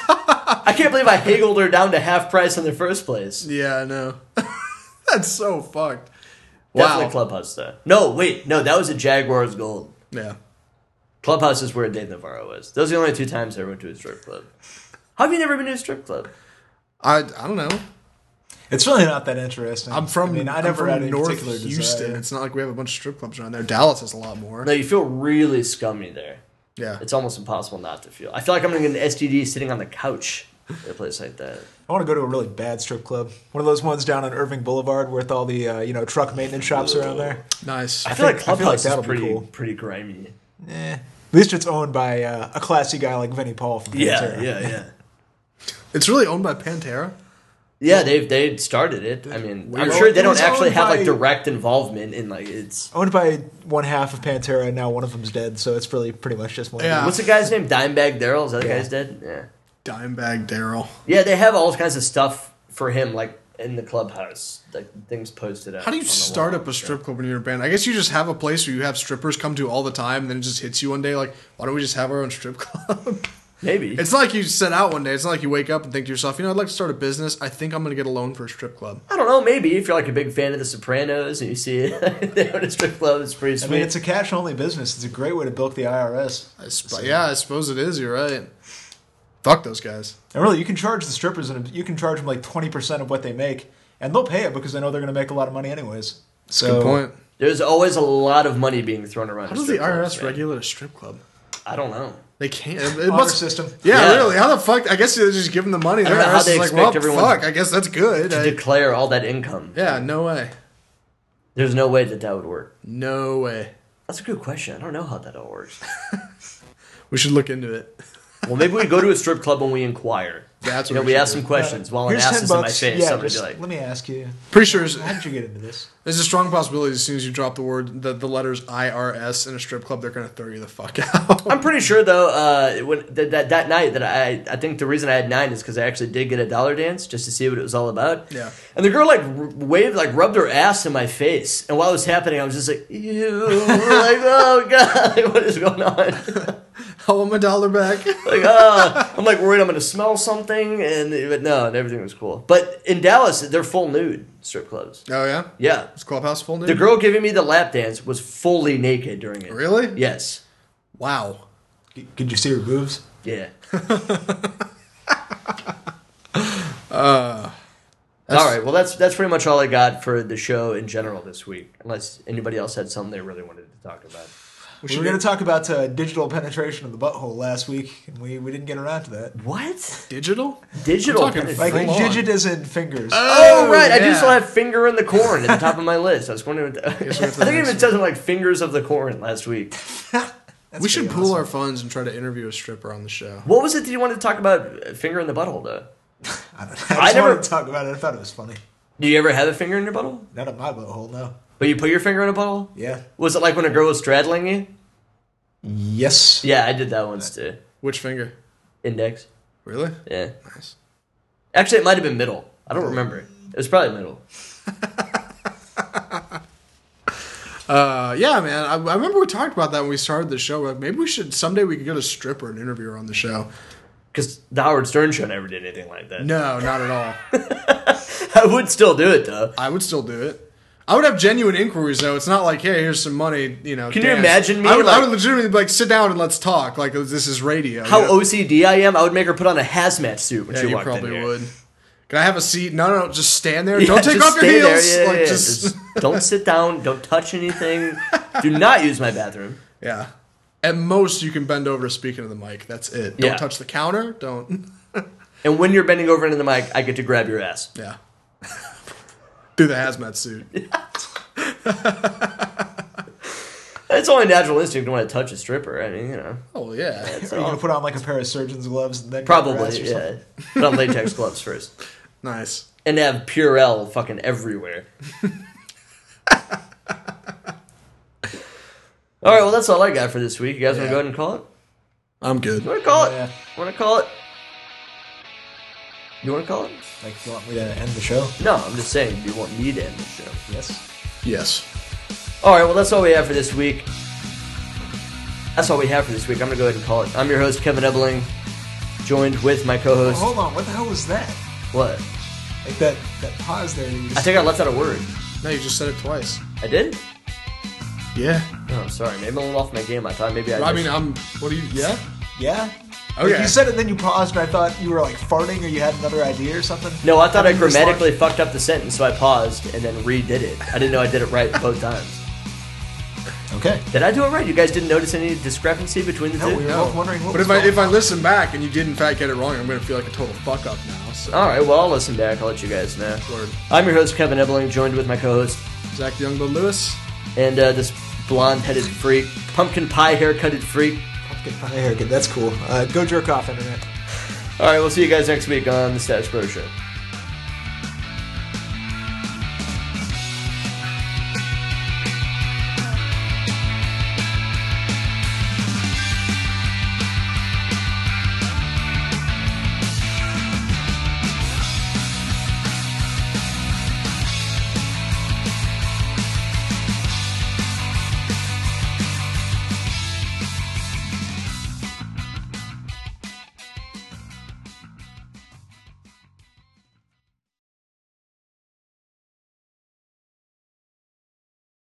I can't believe I haggled her down to half price in the first place. Yeah, I know. That's so fucked. Definitely Wow. Clubhouse, though. No, wait. No, that was at Jaguars Gold. Yeah. Clubhouse is where Dave Navarro was. Those are the only two times I went to a strip club. How have you never been to a strip club? I I don't know. It's really not that interesting. I'm from, I mean, I I'm never from had any North particular Houston. desire. It's not like we have a bunch of strip clubs around there. Dallas has a lot more. No, you feel really scummy there. Yeah. It's almost impossible not to feel. I feel like I'm going to get an S T D sitting on the couch at a place like that. I want to go to a really bad strip club. One of those ones down on Irving Boulevard with all the uh, you know truck maintenance shops around there. Nice. I feel think- like I feel like Clubhouse that'll is be pretty, cool. pretty grimy. Eh. At least it's owned by uh, a classy guy like Vinnie Paul from Yeah, Pantera. yeah, yeah. It's really owned by Pantera? Yeah, they they started it. I mean, I'm Well, sure they it don't was actually owned have like by- direct involvement in like it's. Owned by one half of Pantera, and now one of them's dead, so it's really pretty much just one. Yeah. What's the guy's name? Dimebag Daryl? Is that the Yeah. guy's dead? Yeah. Dimebag Daryl. Yeah, they have all kinds of stuff for him, like in the clubhouse, like things posted up. How do you on the start wall. up a strip club when you're a band? I guess you just have a place where you have strippers come to all the time, and then it just hits you one day like, why don't we just have our own strip club? Maybe. It's not like you set out one day. It's not like you wake up and think to yourself, you know, I'd like to start a business. I think I'm going to get a loan for a strip club. I don't know. Maybe if you're like a big fan of The Sopranos and you see it, they own a strip club, it's pretty I sweet. mean, it's a cash-only business. It's a great way to bilk the I R S. I sp- yeah, I suppose it is. You're right. Fuck those guys. And really, you can charge the strippers, and you can charge them like twenty percent of what they make, and they'll pay it because they know they're going to make a lot of money anyways. So, Good point. There's always a lot of money being thrown around. How at does the strip I R clubs, S man. regulate a strip club? I don't know. They can't. It, it honor must. system. Yeah, Yeah. really. How the fuck? I guess they just give them the money. I don't The know how I R S they is like, expect well, everyone fuck. I guess that's good. To I- declare all that income. yeah, no way. There's no way that that would work. No way. That's a good question. I don't know how that all works. We should look into it. Well, maybe we go to a strip club when we inquire. That's You what know, we we should ask do. some questions while an Here's ass ten is in my bucks. face. Yeah, Somebody just be like, let me ask you. Pretty sure it's- How did you get into this? there's a strong possibility as soon as you drop the word, the, the letters I R S in a strip club, they're going to throw you the fuck out. I'm pretty sure though. Uh, when th- that that night that I I think the reason I had nine is because I actually did get a dollar dance just to see what it was all about. Yeah. And the girl like r- waved like rubbed her ass in my face, and while it was happening, I was just like, ew, like oh god, like, what is going on? I want my dollar back. Like ah, I'm like worried I'm gonna smell something, and but no, everything was cool. But in Dallas, they're full nude strip clubs. Oh, yeah? Yeah. Is Clubhouse full nude? The girl giving me the lap dance was fully naked during it. Really? Yes. Wow. Could you see her boobs? Yeah. Uh, All right. Well, that's that's pretty much all I got for the show in general this week. Unless anybody else had something they really wanted to talk about. We We should were going to talk about uh, digital penetration of the butthole last week, and we, we didn't get around to that. What? Digital? Digital. I'm talking penetration. Like, Full on. digit as in fingers. Oh, right. I do yeah. still have finger in the corn at the top of my list. I was wondering. I we have to think the it even next says like fingers of the corn last week. That's we should pretty pool awesome. our funds and try to interview a stripper on the show. What was it that you wanted to talk about? uh, Finger in the butthole, though. I, don't know. I just I never- wanted to talk about it. I thought it was funny. Do you ever have a finger in your butthole? Not at my butthole, no. But you put your finger in a butthole? Yeah. Was it like when a girl was straddling you? Yes. Yeah, I did that once too. Which finger? Index. Really? Yeah. Nice. Actually, it might have been middle. I don't remember. It was probably middle. Uh, yeah, man. I, I remember we talked about that when we started the show. Like, maybe we should someday we could get a stripper and interview her on the show. Because the Howard Stern show never did anything like that. No, not at all. I would still do it though. I would still do it. I would have genuine inquiries though. It's not like, hey, here's some money. You know. Can you dance. imagine me, I would, I like- would legitimately be like, sit down and let's talk. Like this is radio. How you know? O C D I am, I would make her put on a hazmat suit when Yeah, she you walked in probably here. would. Can I have a seat? No, no, no, just stand there. Yeah, Don't take just off your stay there. heels. Yeah, like, yeah, just... just don't sit down. Don't touch anything. Do not use my bathroom. Yeah. At most, you can bend over speaking to the mic. That's it. Don't Yeah. touch the counter. Don't. And when you're bending over into the mic, I get to grab your ass. Yeah. Do the hazmat suit. It's only natural instinct to want to touch a stripper. I mean, you know. Oh, yeah. Are you gonna put on like a pair of surgeon's gloves and then Probably, grab your ass or yeah. something? Put on latex gloves first. Nice. And have Purell fucking everywhere. All right, well, that's all I got for this week. You guys want to Yeah. go ahead and call it? I'm good. You want to call it? Yeah. Want to call it? You want to call it? Like, you want me to end the show? No, I'm just saying, do you want me to end the show? Yes. Yes. All right, well, that's all we have for this week. That's all we have for this week. I'm going to go ahead and call it. I'm your host, Kevin Ebeling, joined with my Oh, co-host. hold on. What the hell was that? What? Like that that pause there. You I just, think I left out a word. No, you just said it twice. I did? Yeah. Oh, I'm sorry. Maybe I'm a little off my game. I thought maybe I. I just- mean, I'm. What do you. Yeah? yeah. Okay. Like you said it, then you paused, and I thought you were like farting, or you had another idea or something. No, I thought I Having this grammatically lunch- fucked up the sentence, so I paused and then redid it. I didn't know I did it right both times. Okay. Did I do it right? You guys didn't notice any discrepancy between the No, two? we were No. both wondering what But was if I going if I on. listen back and you did in fact get it wrong, I'm gonna feel like a total fuck up now. So. All right, well, I'll listen back. I'll let you guys know. Word. I'm your host, Kevin Ebeling, joined with my co-host Zach Youngblood Lewis. and uh, this blonde-headed freak, pumpkin pie haircutted freak. Pumpkin pie haircut. That's cool. Uh, go jerk off, internet. All right, we'll see you guys next week on the Status Quo Show.